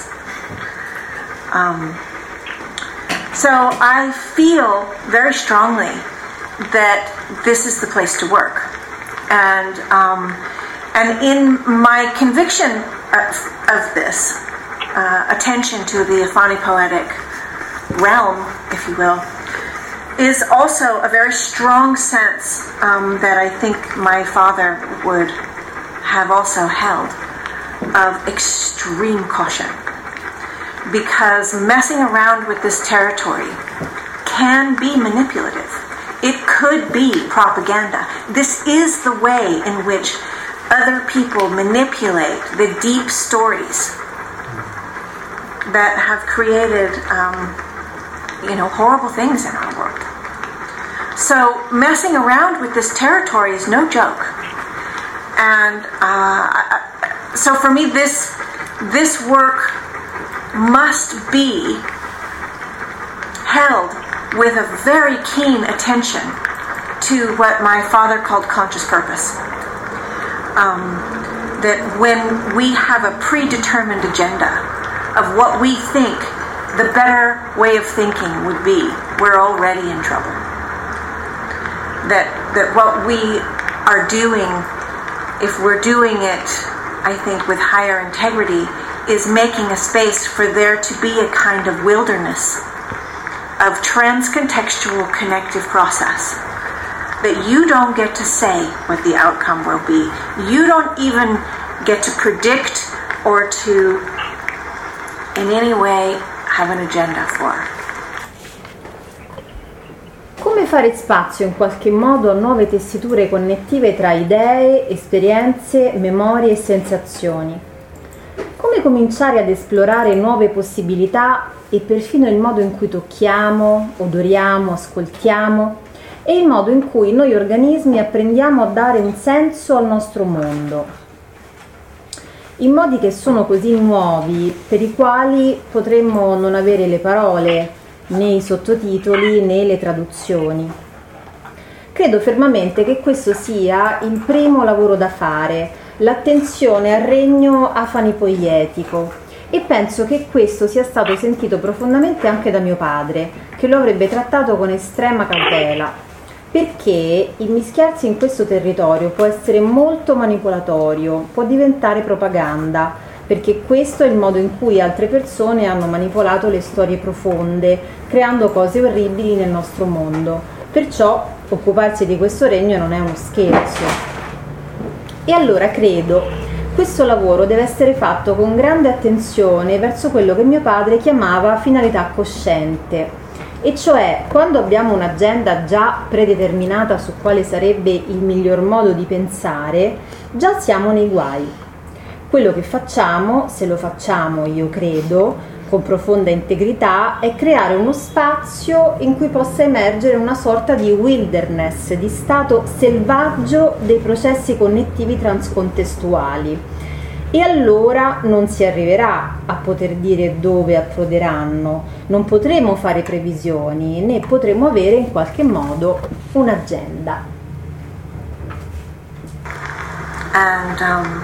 So I feel very strongly that this is the place to work, and in my conviction of this attention to the aphanipoetic realm, if you will, is also a very strong sense that I think my father would have also held of extreme caution. Because messing around with this territory can be manipulative. It could be propaganda. This is the way in which other people manipulate the deep stories that have created, horrible things in our world. So messing around with this territory is no joke. And so for me, this work must be held with a very keen attention to what my father called conscious purpose. That when we have a predetermined agenda of what we think the better way of thinking would be, we're already in trouble. That what we are doing, if we're doing it, I think, with higher integrity, is making a space for there to be a kind of wilderness of transcontextual connective process. That you don't get to say what the outcome will be. You don't even get to predict or to, in any way, have an agenda for. Come fare spazio in qualche modo a nuove tessiture connettive tra idee, esperienze, memorie e sensazioni? Come cominciare ad esplorare nuove possibilità e perfino il modo in cui tocchiamo, odoriamo, ascoltiamo e il modo in cui noi organismi apprendiamo a dare un senso al nostro mondo, in modi che sono così nuovi per i quali potremmo non avere le parole, né i sottotitoli né le traduzioni. Credo fermamente che questo sia il primo lavoro da fare, l'attenzione al regno afanipoietico, e penso che questo sia stato sentito profondamente anche da mio padre, che lo avrebbe trattato con estrema cautela, perché immischiarsi in questo territorio può essere molto manipolatorio, può diventare propaganda, perché questo è il modo in cui altre persone hanno manipolato le storie profonde, creando cose orribili nel nostro mondo. Perciò occuparsi di questo regno non è uno scherzo. E allora credo, questo lavoro deve essere fatto con grande attenzione verso quello che mio padre chiamava finalità cosciente, e cioè quando abbiamo un'agenda già predeterminata su quale sarebbe il miglior modo di pensare, già siamo nei guai. quello che facciamo, se lo facciamo, io credo, con profonda integrità, è creare uno spazio in cui possa emergere una sorta di wilderness, di stato selvaggio dei processi connettivi transcontestuali. E allora non si arriverà a poter dire dove approderanno, non potremo fare previsioni, né potremo avere in qualche modo un'agenda. And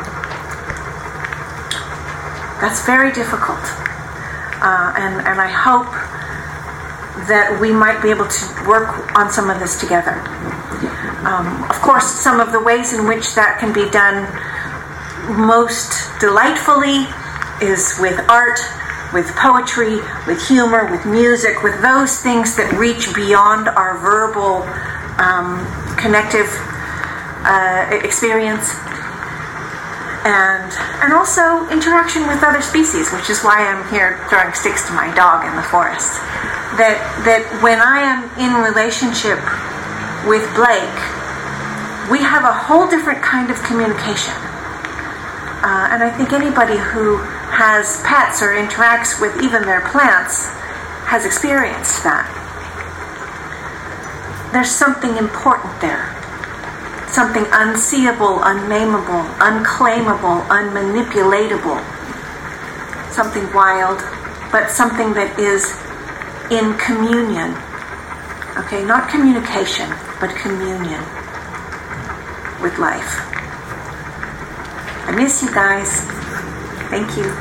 that's very difficult. And I hope that we might be able to work on some of this together. Of course, some of the ways in which that can be done most delightfully is with art, with poetry, with humor, with music, with those things that reach beyond our verbal connective experience. And also interaction with other species, which is why I'm here throwing sticks to my dog in the forest. That when I am in relationship with Blake, we have a whole different kind of communication. And I think anybody who has pets or interacts with even their plants has experienced that. There's something important there. Something unseeable, unnameable, unclaimable, unmanipulatable. Something wild, but something that is in communion. Okay, not communication, but communion with life. I miss you guys. Thank you.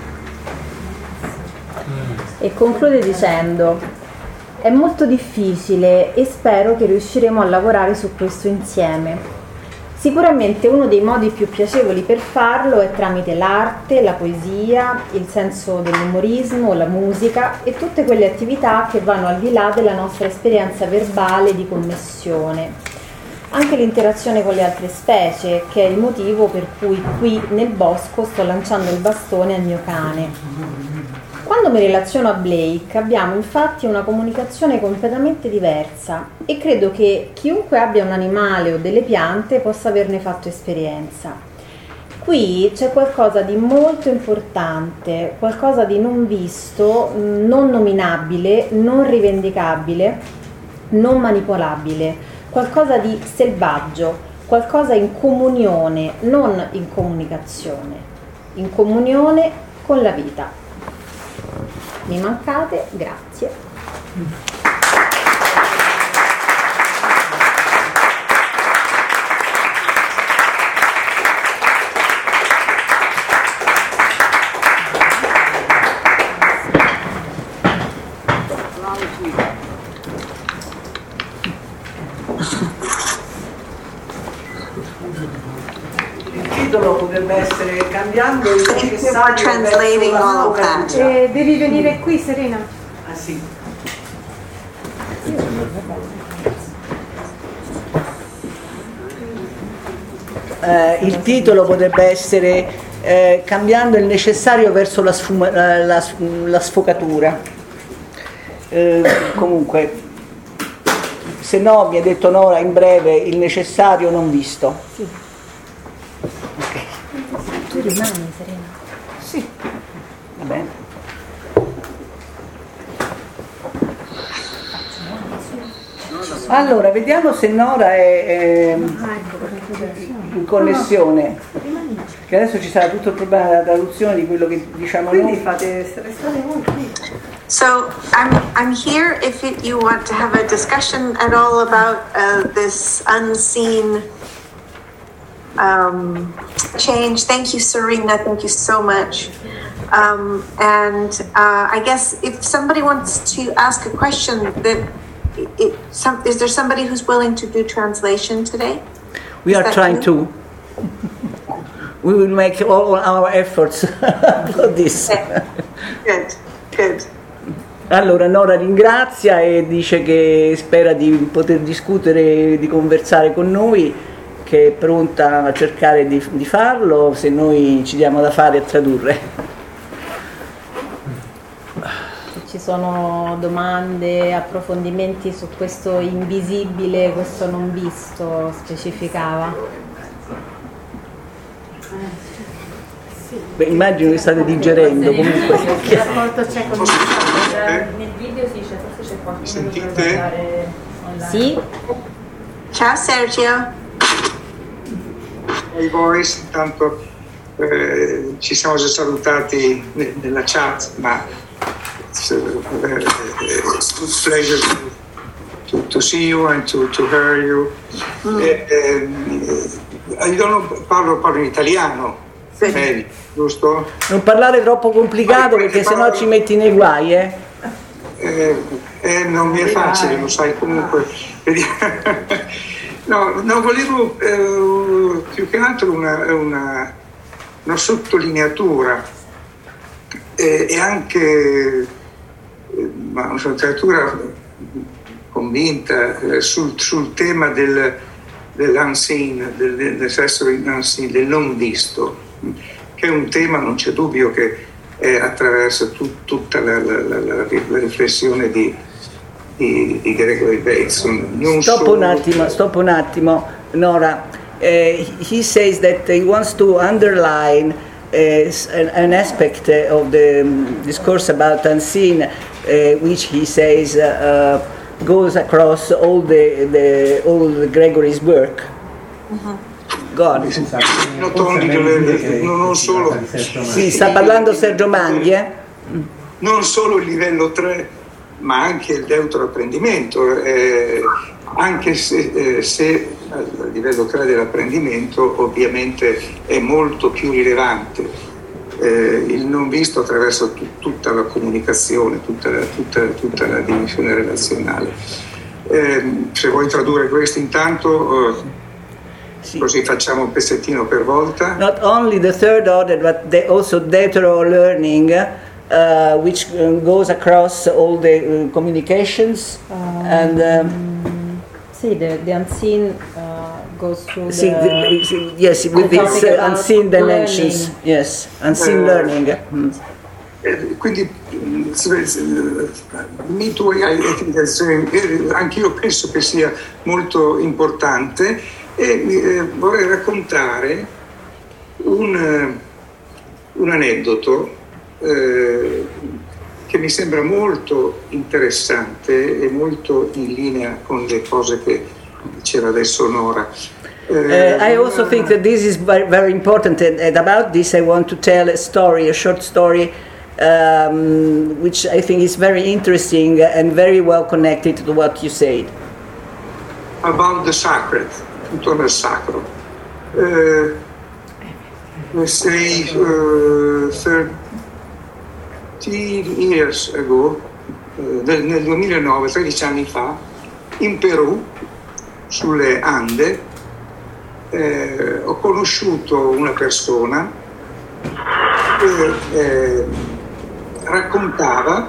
E conclude dicendo: è molto difficile e spero che riusciremo a lavorare su questo insieme. Sicuramente uno dei modi più piacevoli per farlo è tramite l'arte, la poesia, il senso dell'umorismo, la musica e tutte quelle attività che vanno al di là della nostra esperienza verbale di connessione. Anche l'interazione con le altre specie, che è il motivo per cui qui nel bosco sto lanciando il bastone al mio cane. Quando mi relaziono a Blake abbiamo infatti una comunicazione completamente diversa e credo che chiunque abbia un animale o delle piante possa averne fatto esperienza. Qui c'è qualcosa di molto importante, qualcosa di non visto, non nominabile, non rivendicabile, non manipolabile, qualcosa di selvaggio, qualcosa in comunione, non in comunicazione, in comunione con la vita. Mi mancate, grazie. Il titolo potrebbe essere cambiando il necessario translating all of that. Devi venire qui, Serena. Ah sì. Il titolo potrebbe essere cambiando il necessario verso la sfocatura. Comunque, se no, mi ha detto Nora in breve, il necessario non visto. Sì. Okay. Tu rimani, Serena? Sì. Va bene. Allora, vediamo se Nora è in connessione, che adesso ci sarà tutto il problema della traduzione di quello che diciamo noi. So I'm here if you want to have a discussion at all about this unseen change. Thank you, Serena. Thank you so much. And I guess if somebody wants to ask a question, is there somebody who's willing to do translation today? We are trying to. We will make all our efforts for this. Okay. Good, good. Allora Nora ringrazia e dice che spera di poter discutere, di conversare con noi, che è pronta a cercare di farlo se noi ci diamo da fare a tradurre. Ci sono domande, approfondimenti su questo invisibile, questo non visto, specificava. Immagino che state digerendo comunque. Che rapporto c'è con nel video si dice, forse c'è qualcuno che dovrebbe andare online. Sì? Ciao Sergio. E voi, intanto ci siamo già salutati nella chat, ma it's a pleasure to see you and to hear you. Parlo in italiano, giusto? Non parlare troppo complicato perché sennò ci metti nei guai, non mi è facile, lo sai, comunque. No, volevo più che altro una sottolineatura e anche una sottolineatura convinta sul tema dell'unseen, dell'essere unseen, del non visto, che è un tema, non c'è dubbio, che attraversa tutta la riflessione di Gregory Bateson. Stop un attimo, Nora. He says that he wants to underline an aspect of the discourse about unseen, which he says goes across all the Gregory's work. God. Non solo. Sì, sta parlando Sergio Manghi, Non solo il livello 3, ma anche il deuteroapprendimento, anche se a livello 3 dell'apprendimento ovviamente è molto più rilevante il non visto attraverso tutta la comunicazione, tutta la dimensione relazionale. Se vuoi tradurre questo intanto, così facciamo un pezzettino per volta. Not only the third order, but also deutero learning, which goes across all the communications Sì, the unseen goes through yes, with these unseen dimensions. Learning. Yes, unseen learning. Quindi anch'io penso che sia molto importante e vorrei raccontare un aneddoto che mi sembra molto interessante e molto in linea con le cose che diceva adesso Nora. I also think that this is very, very important, and about this I want to tell a short story, which I think is very interesting and very well connected to what you said. About the sacred, intorno al sacro. Let's say 13 years ago, nel 2009, 13 anni fa, in Perù, sulle Ande, ho conosciuto una persona che raccontava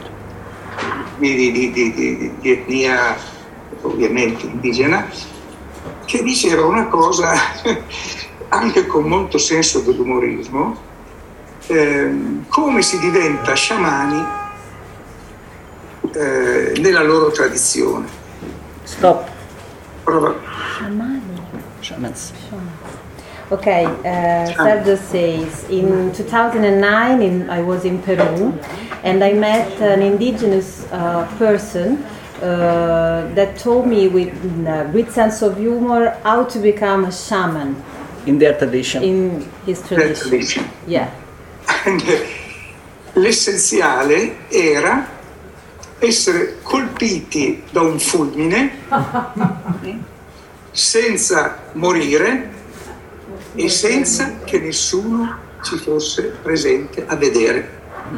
di etnia ovviamente indigena, che diceva una cosa anche con molto senso dell'umorismo, come si diventa sciamani nella loro tradizione. Stop. Shamans. Okay, Sergio says, in 2009 I was in Peru and I met an indigenous person that told me with a great sense of humor how to become a shaman. In their tradition. In his tradition. Yeah. L'essenziale era essere colpiti da un fulmine senza morire e senza che nessuno ci fosse presente a vedere.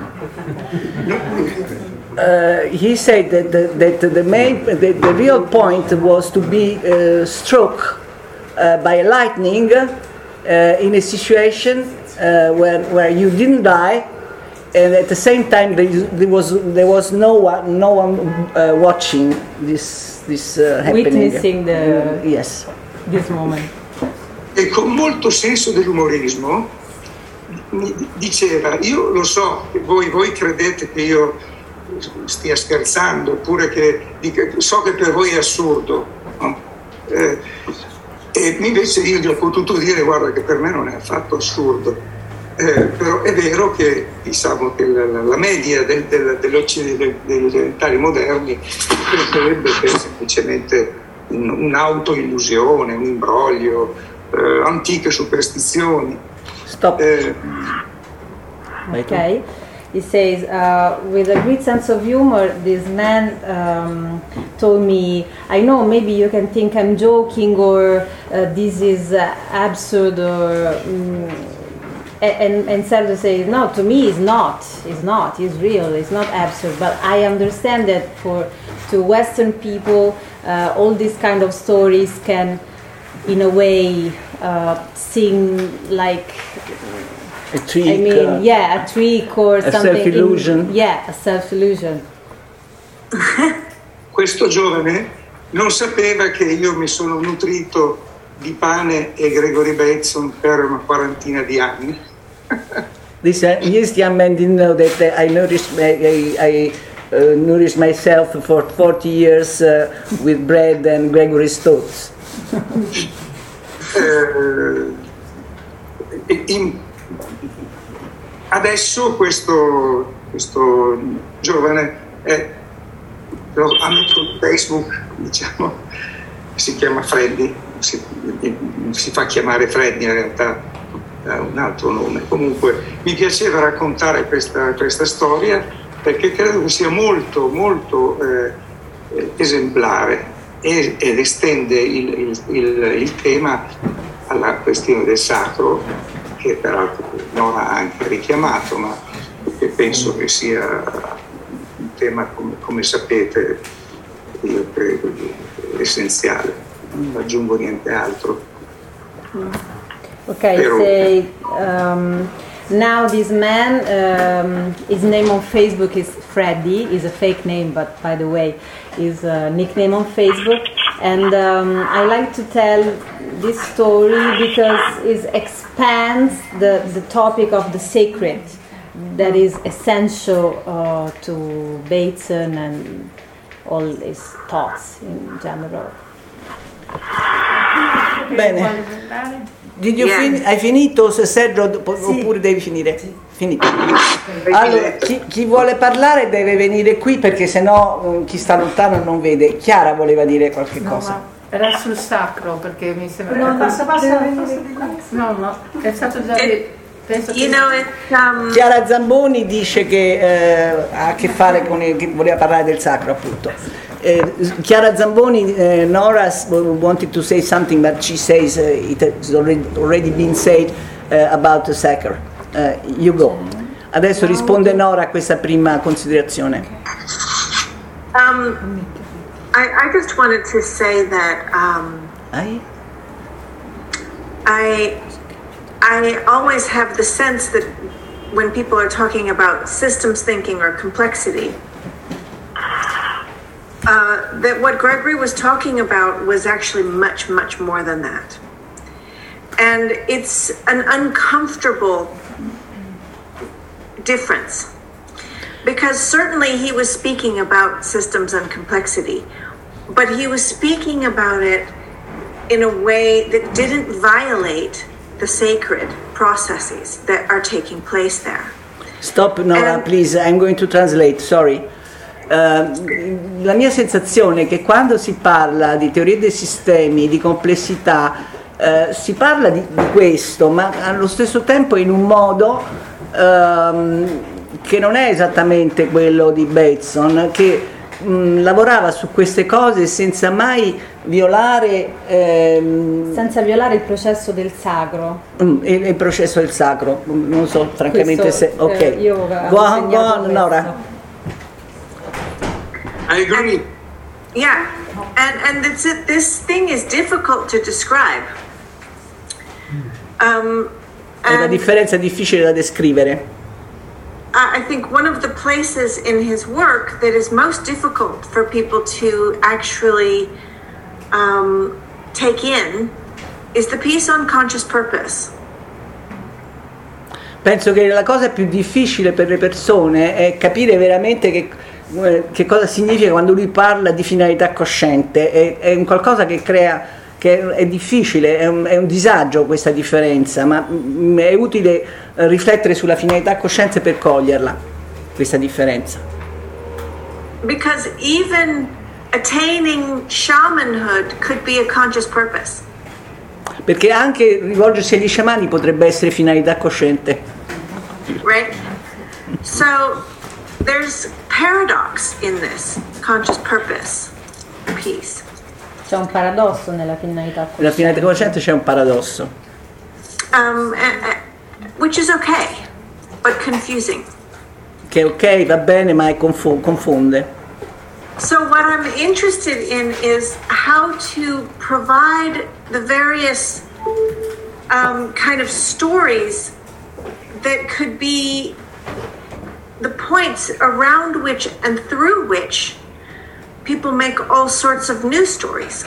He said that the real point was to be struck by a lightning in a situation where you didn't die, and at the same time there was no one watching this happening. Witnessing yes, this moment. E con molto senso dell'umorismo diceva: io lo so che voi credete che io stia scherzando, oppure che so che per voi è assurdo, no? E invece io gli ho potuto dire: guarda che per me non è affatto assurdo, però è vero che, diciamo, che la media degli occidentali moderni penserebbe che è semplicemente un'autoillusione, un imbroglio, antiche superstizioni. Stop. Okay. He says, with a great sense of humor, this man told me, I know maybe you can think I'm joking or this is absurd, or and Sergio says, no, to me it's not, it's real, it's not absurd, but I understand that to Western people, all these kind of stories can, in a way, seem like a trick, I mean, a trick or a something. Self-illusion. A self-illusion. Questo giovane non sapeva che io mi sono nutrito di pane e Gregory Bateson per una quarantina di anni. This young man didn't know that I nourished myself for 40 years with bread and Gregory's thoughts. Adesso questo giovane ha messo su Facebook, diciamo, si chiama Freddy, si fa chiamare Freddy, in realtà ha un altro nome. Comunque mi piaceva raccontare questa storia perché credo che sia molto esemplare ed estende il tema alla questione del sacro, che peraltro Nora ha anche richiamato, ma che penso che sia un tema, come sapete, io credo essenziale. Non aggiungo niente altro. Okay, say now this man, his name on Facebook is Freddy, is a fake name, but by the way, is a nickname on Facebook, and I like to tell this story because it expands the topic of the sacred that is essential to Bateson and all his thoughts in general. Bene. Hai finito, se Sergio, oppure devi finire? Sì. Finito. Allora, chi vuole parlare deve venire qui perché sennò chi sta lontano non vede. Chiara voleva dire qualche cosa. Era sul sacro, perché mi sembra... No, basta venire di qua. No, è stato già detto. Chiara Zamboni dice che ha a che fare con che voleva parlare del sacro, appunto. Chiara Zamboni, Nora wanted to say something, but she says it has already been said about the sacre. You go. Adesso risponde Nora a questa prima considerazione. I just wanted to say that I always have the sense that when people are talking about systems thinking or complexity, that what Gregory was talking about was actually much, much more than that. And it's an uncomfortable difference. Because certainly he was speaking about systems and complexity, but he was speaking about it in a way that didn't violate the sacred processes that are taking place there. Stop, Nora, please, I'm going to translate, sorry. La mia sensazione è che quando si parla di teorie dei sistemi, di complessità, si parla di questo, ma allo stesso tempo in un modo che non è esattamente quello di Bateson, che lavorava su queste cose senza mai violare senza violare il processo del sacro. Il processo del sacro, non so francamente questo, se ok. Io go on, Nora. I agree. Yeah, and this thing is difficult to describe. La differenza è difficile da descrivere. I think one of the places in his work that is most difficult for people to actually take in is the piece on conscious purpose. Penso che la cosa più difficile per le persone è capire veramente che cosa significa quando lui parla di finalità cosciente. È un qualcosa che crea che è difficile, è un disagio questa differenza, ma è utile riflettere sulla finalità coscienza per coglierla, questa differenza. Because even attaining shamanhood could be a conscious purpose. Perché anche rivolgersi agli sciamani potrebbe essere finalità cosciente. Right? So there's paradox in this conscious purpose piece. C'è un paradosso nella finalità cosciente. Nella finalità cosciente c'è un paradosso. Which is okay, but confusing. Che ok, va bene, ma confonde. So what I'm interested in is how to provide the various kind of stories that could be the points around which and through which people make all sorts of new stories.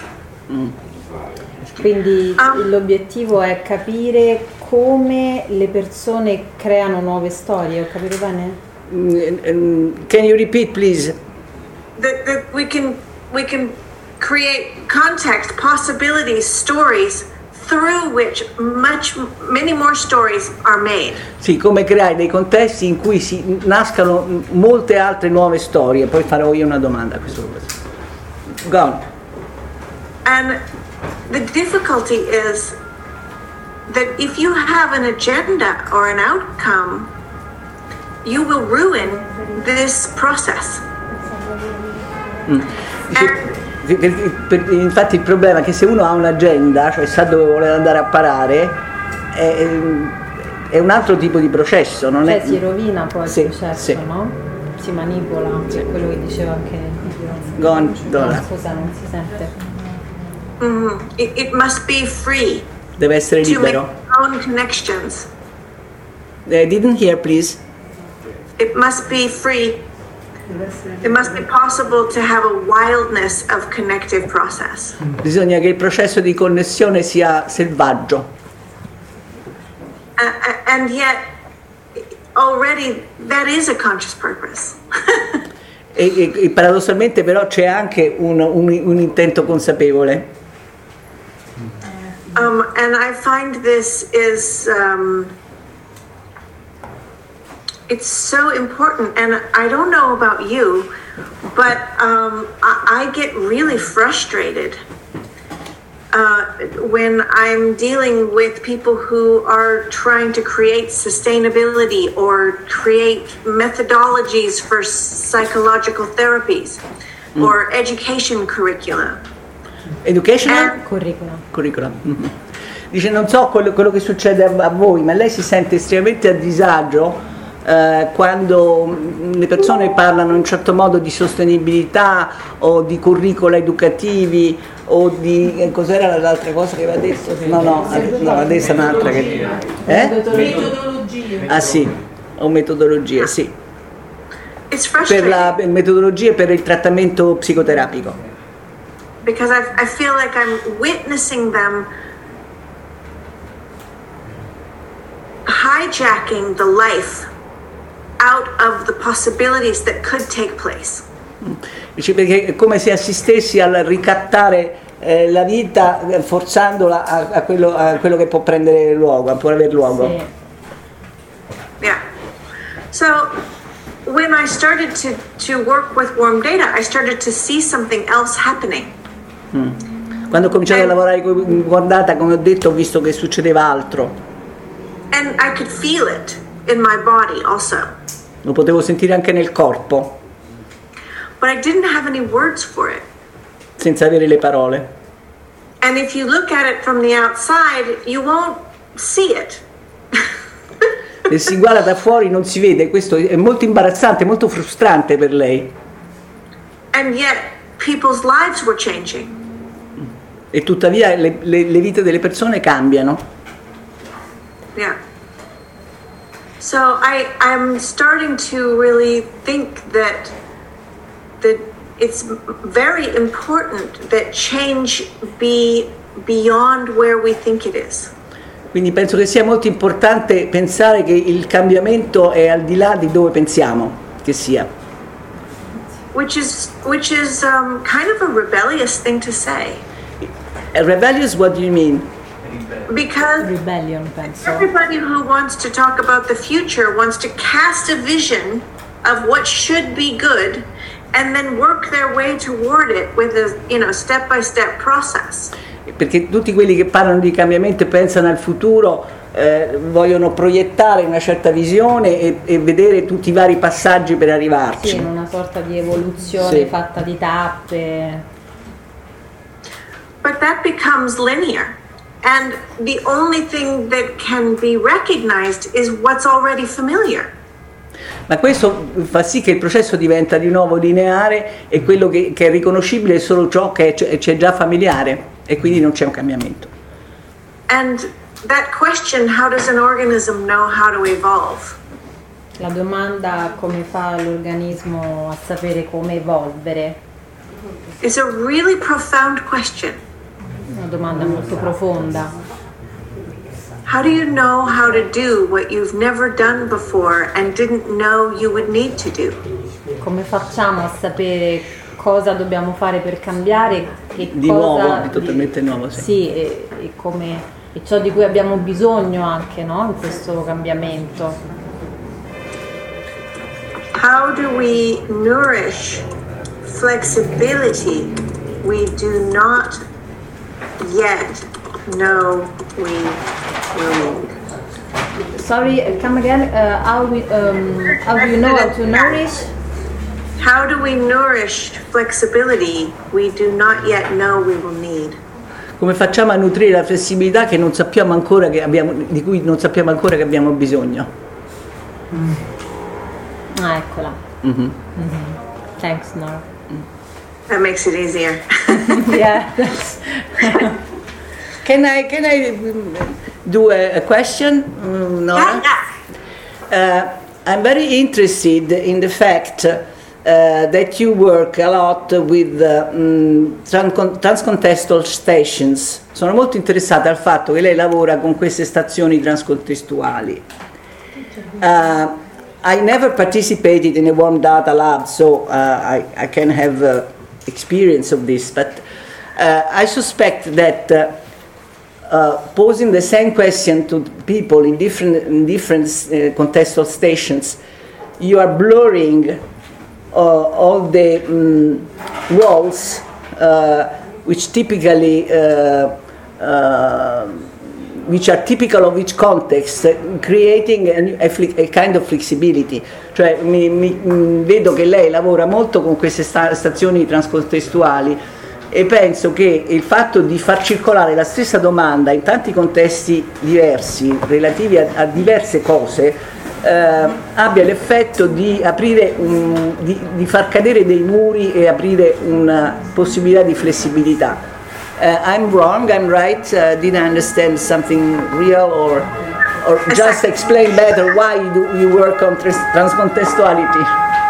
Quindi l'obiettivo è capire come le persone creano nuove storie, ho capito bene? Can you repeat, please? That we can create context, possibilities, stories through which many more stories are made. Sì, come creare dei contesti in cui si nascano molte altre nuove storie. Poi farò io una domanda a questo proposito. Go on. And the difficulty is that if you have an agenda or an outcome, you will ruin this process. Infatti il problema è che se uno ha un'agenda, cioè sa dove vuole andare a parare, è un altro tipo di processo, non cioè è? Si rovina poi sì, il processo, sì. No? Si manipola, è quello che diceva anche Gon, scusa, non si sente. It must be free. Deve essere libero. To make own connections. Didn't hear, please. It must be free. It must be possible to have a wildness of connective process. Bisogna che il processo di connessione sia selvaggio. And yet, already that is a conscious purpose. e paradossalmente però c'è anche un intento consapevole. And I find this is it's so important, and I don't know about you, but I get really frustrated when I'm dealing with people who are trying to create sustainability or create methodologies for psychological therapies or education curricula. Educational? Curricula. Dice, non so quello che succede a voi, ma lei si sente estremamente a disagio quando le persone parlano in un certo modo di sostenibilità o di curricula educativi o di cos'era l'altra cosa che aveva detto? No, adesso è un'altra che Metodologie. Ah sì, o metodologie, sì. Per metodologie per il trattamento psicoterapico. Because I feel like I'm witnessing them hijacking the life out of the possibilities that could take place. Dice, perché è come se assistessi al ricattare la vita forzandola a quello che può prendere luogo, può avere luogo. Sì. Yeah. So when I started to work with Warm Data, I started to see something else happening. Quando ho cominciato a lavorare con Warm Data, come ho detto, ho visto che succedeva altro. And I could feel it in my body also. Lo potevo sentire anche nel corpo. But I didn't have any words for it. Senza avere le parole. And if you look at it from the outside, you won't see it. E si guarda da fuori non si vede, questo è molto imbarazzante, molto frustrante per lei. And yet people's lives were changing. E tuttavia le vite delle persone cambiano. Yeah. So I'm starting to really think that it's very important that change be beyond where we think it is. Quindi penso che sia molto importante pensare che il cambiamento è al di là di dove pensiamo che sia. Which is kind of a rebellious thing to say. Rebellious, what do you mean? Because Rebellion, penso. everybody who wants to talk about the future wants to cast a vision of what should be good and then work their way toward it with a step-by-step process. Perché tutti quelli che parlano di cambiamento e pensano al futuro vogliono proiettare una certa visione e vedere tutti i vari passaggi per arrivarci. Sì, in una sorta di evoluzione fatta di tappe. But that becomes linear. And the only thing that can be recognized is what's already familiar. Ma questo fa sì che il processo diventa di nuovo lineare e quello che è riconoscibile è solo ciò che c'è già familiare e quindi non c'è un cambiamento. And that question, how does an organism know how to evolve? La domanda come fa l'organismo a sapere come evolvere? Is a really profound question. Una domanda molto profonda. How do you know how to do what you've never done before and didn't know you would need to do? Come facciamo a sapere cosa dobbiamo fare per cambiare e di cosa nuovo, totalmente nuovo, sì, e ciò di cui abbiamo bisogno anche, no? In questo cambiamento. How do we nourish flexibility we do not yet know we will need? Sorry, come again. How do you know how to nourish? How do we nourish flexibility we do not yet know we will need? Come facciamo a nutrire la flessibilità che non sappiamo ancora di cui non sappiamo ancora che abbiamo bisogno? Ah, eccola. Thanks, Nora. That makes it easier. Yeah. Can I do a question, Nora? Yeah. I'm very interested in the fact that you work a lot with transcontextual stations. Sono molto interessata al fatto che lei lavora con queste stazioni transcontestuali. I never participated in a warm data lab, so I can have experience of this, but I suspect that posing the same question to people in different contextual stations, you are blurring all the walls which typically which are typical of each context, creating a kind of flexibility. Cioè vedo che lei lavora molto con queste stazioni transcontestuali e penso che il fatto di far circolare la stessa domanda in tanti contesti diversi, relativi a diverse cose, abbia l'effetto di aprire di far cadere dei muri e aprire una possibilità di flessibilità. I'm wrong, I'm right, did I understand something real or just explain better why you work on transcontextuality?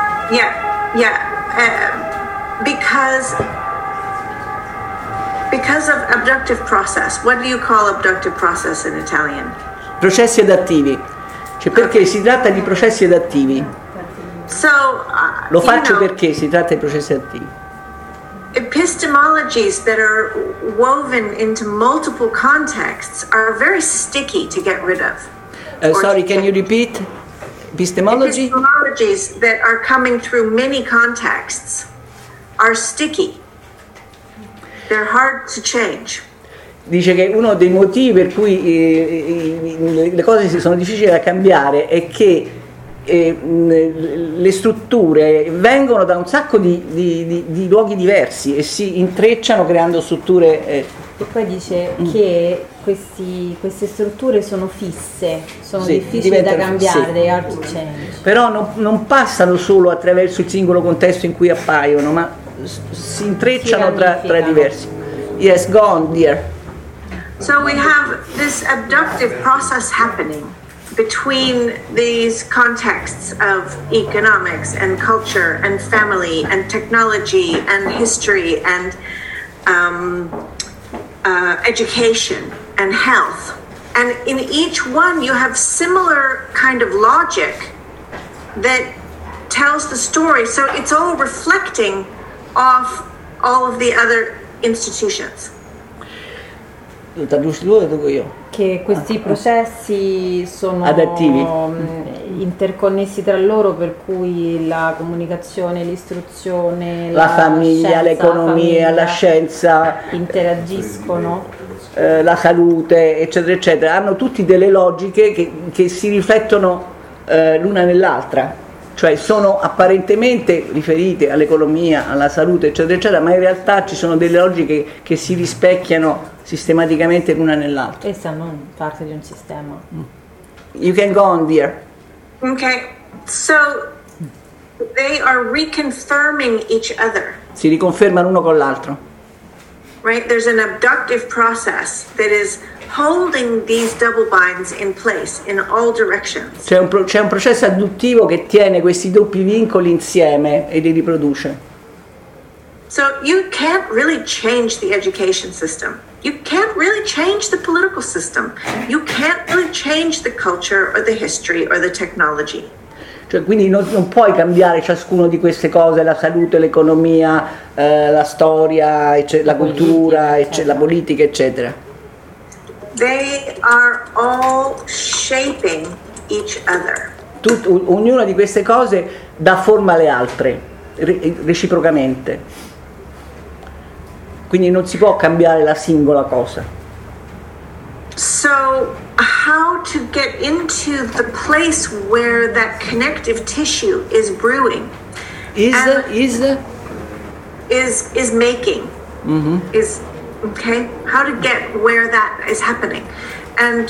Because of abductive process. What do you call abductive process in Italian? Processi adattivi. Cioè perché si tratta di processi adattivi. Lo faccio perché si tratta di processi adattivi. Epistemologies that are woven into multiple contexts are very sticky to get rid of. Sorry, can you repeat? Epistemology? Epistemologies that are coming through many contexts are sticky. They're hard to change. Dice che uno dei motivi per cui le cose sono difficili da cambiare è che le strutture vengono da un sacco di luoghi diversi e si intrecciano creando strutture. E poi dice che queste strutture sono fisse, sono difficili da cambiare, they are to change. Però non passano solo attraverso il singolo contesto in cui appaiono, ma si intrecciano tra diversi. Yes, go on, dear. So we have this abductive process happening between these contexts of economics and culture and family and technology and history and education and health. And in each one you have similar kind of logic that tells the story. So it's all reflecting off all of the other institutions. Lo traduci tu o lo traduco io? Che questi processi sono adattivi, interconnessi tra loro, per cui la comunicazione, l'istruzione, la famiglia, scienza, l'economia, la scienza interagiscono, la salute, eccetera, eccetera. Hanno tutti delle logiche che si riflettono l'una nell'altra. Cioè sono apparentemente riferite all'economia, alla salute, eccetera, eccetera, ma in realtà ci sono delle logiche che si rispecchiano sistematicamente l'una nell'altra. E fanno parte di un sistema. You can go on, dear. Okay, so they are reconfirming each other. Si riconfermano uno con l'altro. Right? There's an abductive process that is holding these double binds in place in all directions. C'è un processo adduttivo che tiene questi doppi vincoli insieme e li riproduce. So you can't really change the education system. You can't really change the political system. You can't really change the culture or the history or the technology. Cioè, quindi non puoi cambiare ciascuna di queste cose, la salute, l'economia, la storia, la cultura, la politica, eccetera. They are all shaping each other. Ognuna di queste cose dà forma alle altre, reciprocamente. Quindi non si può cambiare la singola cosa. So how to get into the place where that connective tissue is brewing is making is okay, how to get where that is happening, and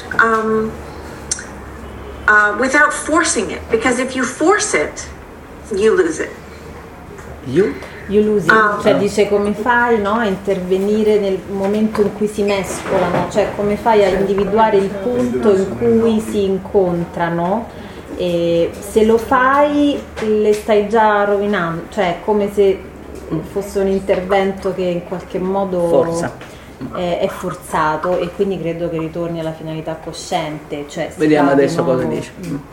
without forcing it, because if you force it you lose it. You lose it. Cioè dice come fai, no, a intervenire nel momento in cui si mescolano, cioè come fai a individuare il punto in cui si incontrano, e se lo fai le stai già rovinando, cioè è come se fosse un intervento che in qualche modo è forzato, e quindi credo che ritorni alla finalità cosciente. Cioè, vediamo adesso cosa dice.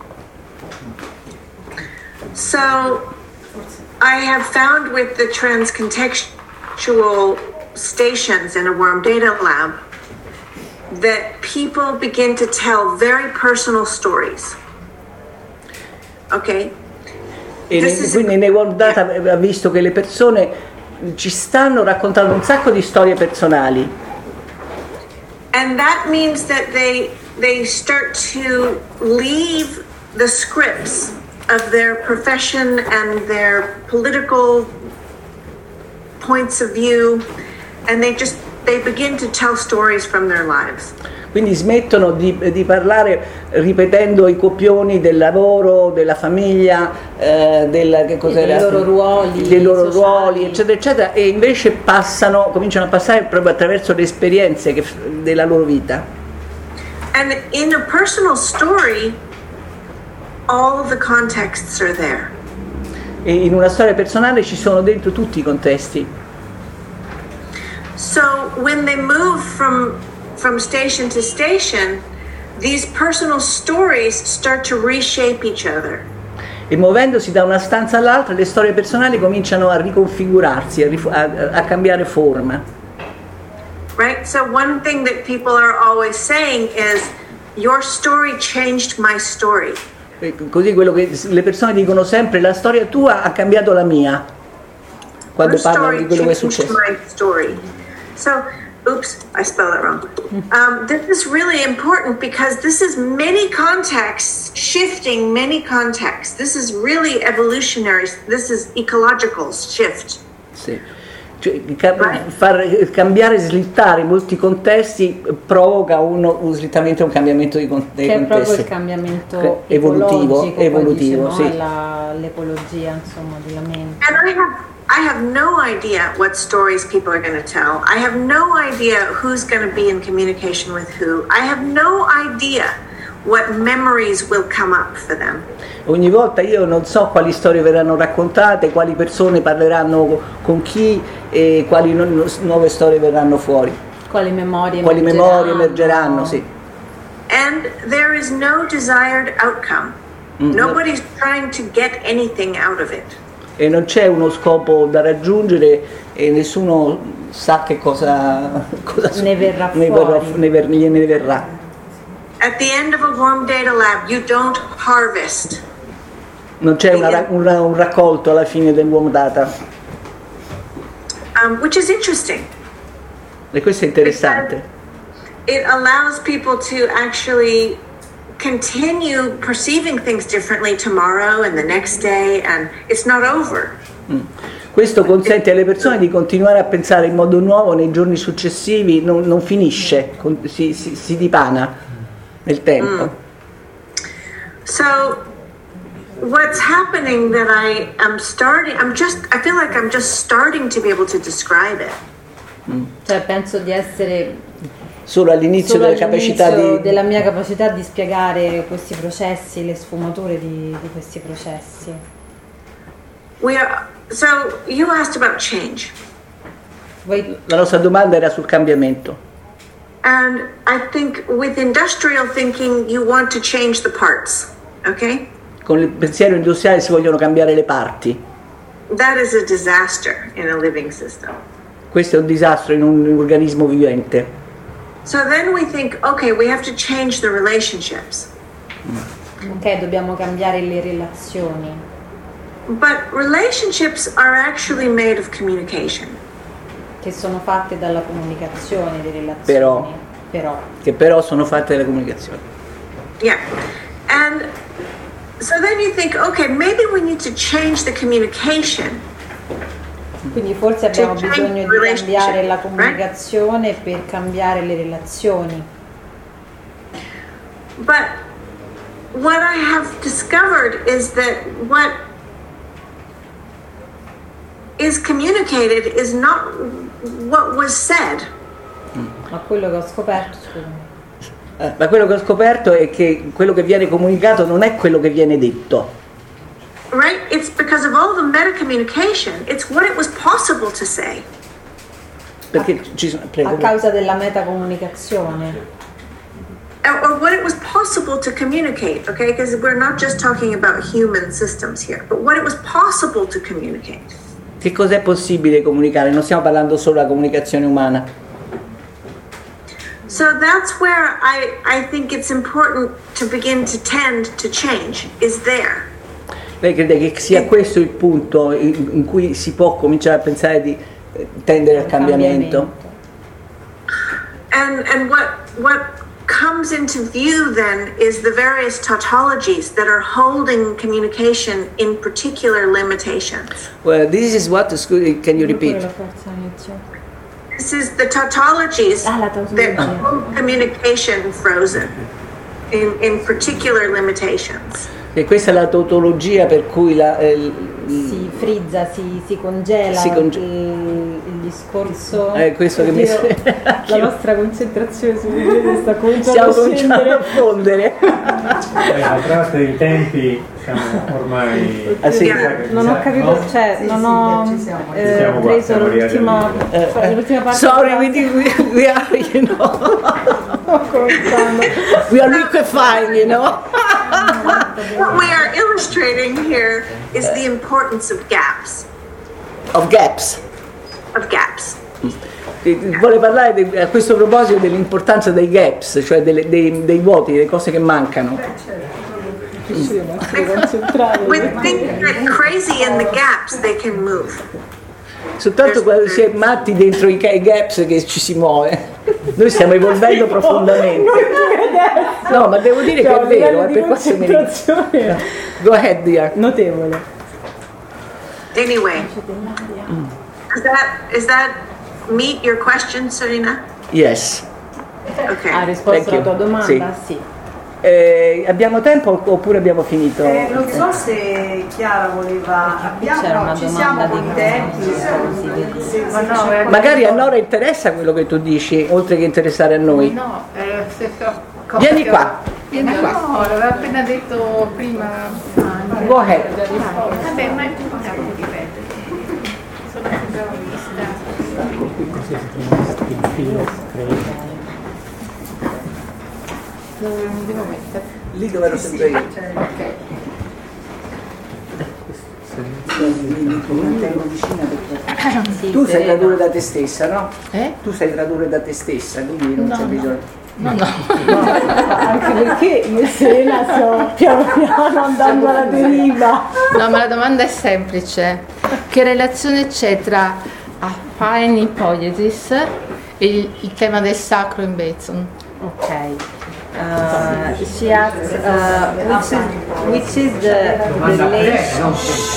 So I have found with the transcontextual stations in a Worm Data Lab that people begin to tell very personal stories. Okay? Quindi nei Worm Data ha visto che le persone ci stanno raccontando un sacco di storie personali. And that means that they start to leave the scripts of their profession and their political points of view, and they begin to tell stories from their lives. Quindi smettono di parlare ripetendo i copioni del lavoro, della famiglia, dei loro ruoli, eccetera, eccetera, e invece cominciano a passare proprio attraverso le esperienze della loro vita. And in a personal story, all the contexts are there. E in una storia personale ci sono dentro tutti i contesti. So when they move from station to station, these personal stories start to reshape each other. E muovendosi da una stanza all'altra, le storie personali cominciano a riconfigurarsi, a cambiare forma. Right? So one thing that people are always saying is, your story changed my story. Così quello che le persone dicono sempre, la storia tua ha cambiato la mia, quando parlano di quello che è successo. So, oops, I spelled it wrong. This is really important because this is many contexts shifting many contexts. This is really evolutionary. This is ecological shift. Sì. Cioè, far cambiare, slittare molti contesti provoca uno slittamento e un cambiamento dei contesti. Che è proprio il cambiamento evolutivo, no? Sì. L'ecologia, insomma, della mente. And I have no idea what stories people are going to tell. I have no idea who's going to be in communication with who. I have no idea what memories will come up for them. Ogni volta io non so quali storie verranno raccontate, quali persone parleranno con chi e quali nuove storie verranno fuori. Quali memorie emergeranno, sì. And there is no desired outcome. Nobody's trying to get anything out of it. E non c'è uno scopo da raggiungere e nessuno sa che cosa ne verrà ne verrà. At the end of a warm data lab, you don't harvest. Non c'è un raccolto alla fine dell'Warm Data. Which is interesting. E questo è interessante. It allows people to actually continue perceiving things differently tomorrow and the next day, and it's not over. Questo consente alle persone di continuare a pensare in modo nuovo nei giorni successivi, non finisce, si dipana nel tempo. So what's happening that I feel like I'm just starting to be able to describe it. Cioè penso di essere solo all'inizio della mia capacità di spiegare questi processi, le sfumature di questi processi. So you asked about change. La nostra domanda era sul cambiamento. And I think with industrial thinking you want to change the parts, okay? Con il pensiero industriale si vogliono cambiare le parti. That is a disaster in a living system. Questo è un disastro in un organismo vivente. So then we think, okay, we have to change the relationships. Ok, dobbiamo cambiare le relazioni. But relationships are actually made of communication. Che sono fatte dalla comunicazione, le relazioni. Che però sono fatte dalla comunicazione. Yeah. And so then you think, okay, maybe we need to change the communication. Quindi forse abbiamo bisogno di cambiare la comunicazione per cambiare le relazioni. But what I have discovered is that what is communicated is not what was said. Ma quello che ho scoperto, scusami. Ma quello che ho scoperto è che quello che viene comunicato non è quello che viene detto. Right? It's because of all the meta communication. It's what it was possible to say. Perché a causa della metacomunicazione. Or what it was possible to communicate, okay? Because we're not just talking about human systems here, but what it was possible to communicate. Che cosa è possibile comunicare? Non stiamo parlando solo della comunicazione umana. So that's where I think it's important to begin to tend to change, is there. Lei crede che sia questo il punto in cui si può cominciare a pensare di tendere al cambiamento? And what comes into view then is the various tautologies that are holding communication in particular limitations. Well, this is what can you repeat? This is the tautologies that hold communication frozen in particular limitations. E questa è la tautologia per cui si frizza, si congela il discorso. Questo che la nostra concentrazione sull'inglese sta cominciando a fondere. Tratta i tempi siamo ormai non ho capito, cioè non ho preso l'ultima parte. Sorry, we are, you know. We are liquefying, you know. What we are illustrating here is the importance of gaps. Of gaps. Of gaps. Vuole parlare a questo proposito dell'importanza dei gaps, cioè dei vuoti, delle cose che mancano. With things that crazy in the gaps, they can move. Soltanto quando si è matti dentro i gaps che ci si muove. Noi stiamo evolvendo profondamente. No, ma devo dire che è vero, per questo mi Go ahead, dear. Notevole. Anyway, does that meet your question, Serena? Yes. Okay. Ha risposto alla tua domanda? Sì. Abbiamo tempo oppure abbiamo finito? Non so se Chiara voleva. Ci siamo con i tempi. Magari a Nora interessa quello che tu dici, oltre che interessare a noi. No, Vieni qua. No, l'aveva appena detto prima. Go ahead. Vabbè, ma è tutto ripetere. Sono vista. Dove mi devo mettere? Lì dove ero sempre io. Ok. Mi mantengo vicina perché Sì, tu sei tradurre da te stessa, no? Tu sei tradurre da te stessa, quindi non c'è bisogno. No, anche perché io e Serena stiamo piano piano andando alla deriva. No, ma la domanda è semplice. Che relazione c'è tra affine poiesis e il tema del sacro in Bateson? Ok. She asks which is the relation.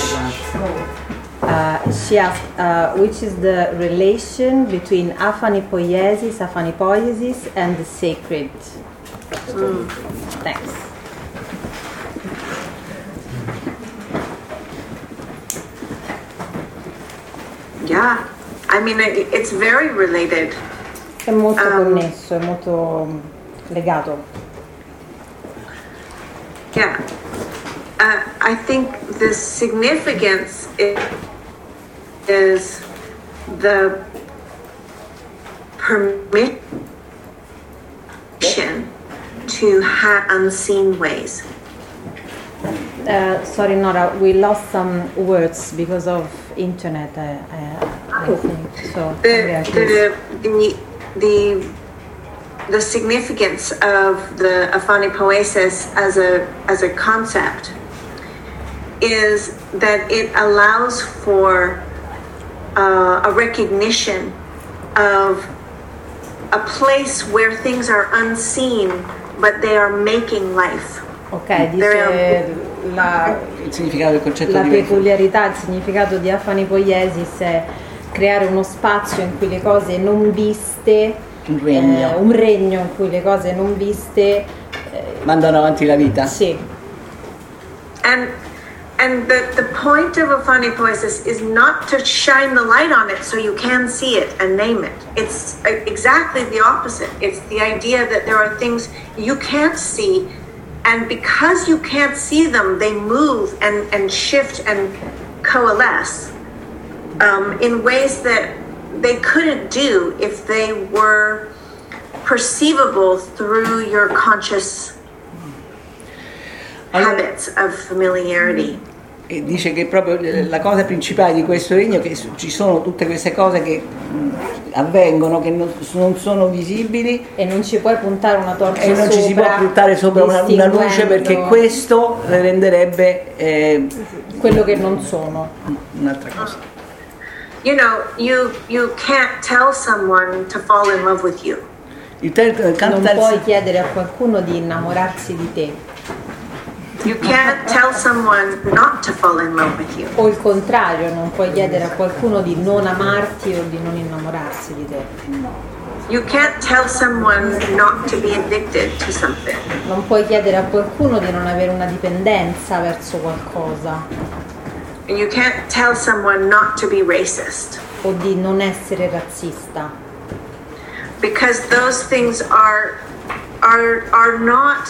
She asked which is the relation between aphanipoiesis, and the sacred. Thanks. Yeah, I mean it's very related. È molto connesso, è molto legato. Yeah, I think the significance is the permission to have unseen ways. Sorry, Nora, we lost some words because of internet. I think so. The significance of the aphanipoiesis as a concept is that it allows for a recognition of a place where things are unseen, but they are making life. Ok, dice il significato del concetto la di peculiarità, il significato di aphanipoiesis è creare uno spazio in cui le cose non viste, un regno in cui le cose non viste mandano avanti la vita. Sì. And the point of aphanipoiesis is not to shine the light on it so you can see it and name it. It's exactly the opposite. It's the idea that there are things you can't see, and because you can't see them, they move and shift and coalesce in ways that they couldn't do if they were perceivable through your conscious habits of familiarity. E dice che proprio la cosa principale di questo regno è che ci sono tutte queste cose che avvengono, che non sono visibili, e non ci puoi puntare una torcia e non ci si può puntare sopra una luce, perché questo renderebbe quello che non sono un'altra cosa. You know, you can't tell someone to fall in love with you. Non puoi chiedere a qualcuno di innamorarsi di te. You can't tell someone not to fall in love with you. O il contrario, non puoi chiedere a qualcuno di non amarti o di non innamorarsi di te. You can't tell someone not to be addicted to something. Non puoi chiedere a qualcuno di non avere una dipendenza verso qualcosa. And you can't tell someone not to be racist. O di non essere razzista. Because those things are not.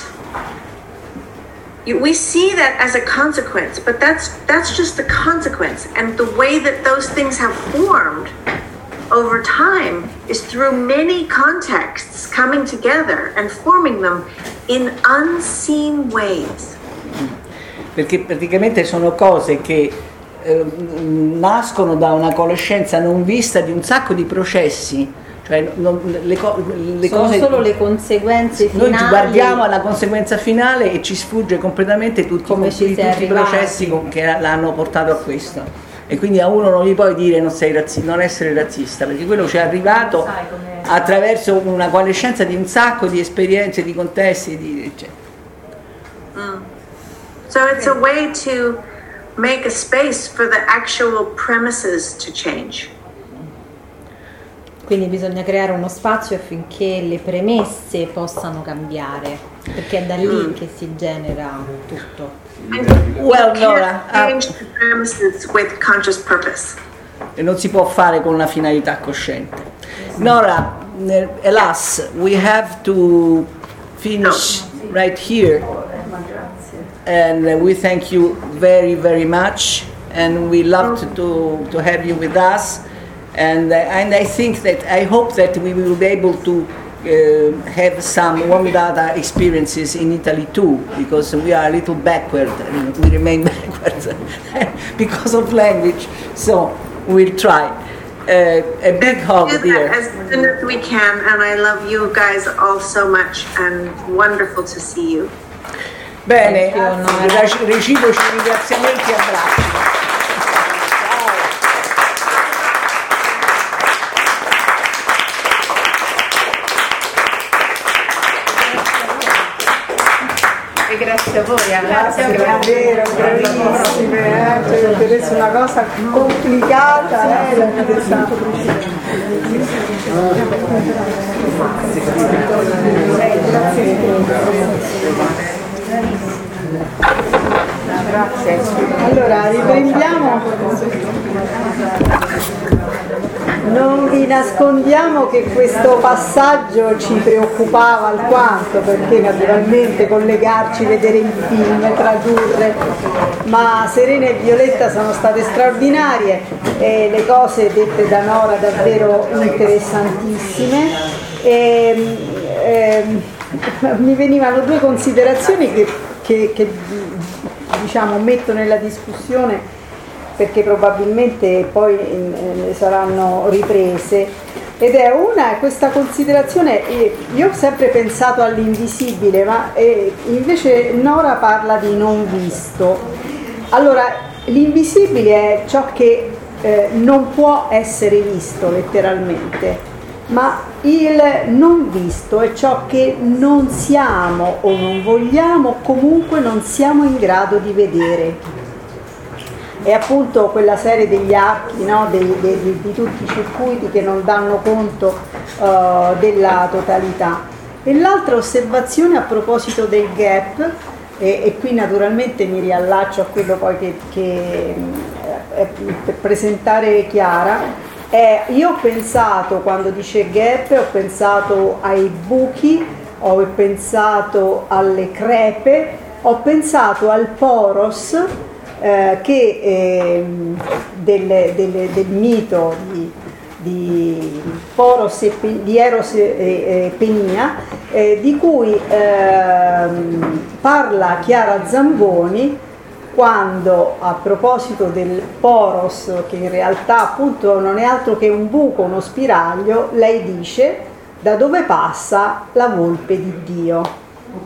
We see that as a consequence, but that's just the consequence. And the way that those things have formed over time is through many contexts coming together and forming them in unseen ways. Perché praticamente sono cose che nascono da una conoscenza non vista di un sacco di processi. Cioè le sono cose, solo le conseguenze finali. Noi ci guardiamo alla conseguenza finale e ci sfugge completamente tutti i processi che l'hanno portato a questo. E quindi a uno non gli puoi dire non essere razzista, perché quello ci è arrivato attraverso una conoscenza di un sacco di esperienze, di contesti, eccetera. So it's a way to make a space for the actual premises to change. Quindi bisogna creare uno spazio affinché le premesse possano cambiare, perché è da lì che si genera tutto. Well, Nora, change the premises with conscious purpose. E non si può fare con una finalità cosciente. Nora, alas, we have to finish right here. And we thank you very, very much, and we love to have you with us. And I think that I hope that we will be able to have some Wamdata experiences in Italy too, because we are a little backward, we remain backward because of language. So we'll try. a big hug, do dear. that as soon as we can, and I love you guys all so much, and wonderful to see you. Bene, reciproci ringraziamenti e abbracci. E grazie a voi, grazie a voi. È vero, bravissime, cioè, per essere una cosa complicata, Grazie. Allora, riprendiamo. Non vi nascondiamo che questo passaggio ci preoccupava alquanto, perché naturalmente collegarci, vedere il film, tradurre, ma Serena e Violetta sono state straordinarie e le cose dette da Nora davvero interessantissime. Mi venivano due considerazioni che diciamo metto nella discussione, perché probabilmente poi ne saranno riprese, ed è questa considerazione. Io ho sempre pensato all'invisibile, ma invece Nora parla di non visto. Allora, l'invisibile è ciò che non può essere visto letteralmente, ma il non visto è ciò che non siamo o non vogliamo, comunque non siamo in grado di vedere. È appunto quella serie degli archi, no? di tutti i circuiti che non danno conto della totalità. E l'altra osservazione a proposito del gap, e qui naturalmente mi riallaccio a quello poi che per presentare Chiara, io ho pensato, quando dice gap, ho pensato ai buchi, ho pensato alle crepe, ho pensato al poros, che del mito di Poros di Eros e Penia, di cui parla Chiara Zamboni quando, a proposito del Poros, che in realtà appunto non è altro che un buco, uno spiraglio, lei dice: da dove passa la volpe di Dio.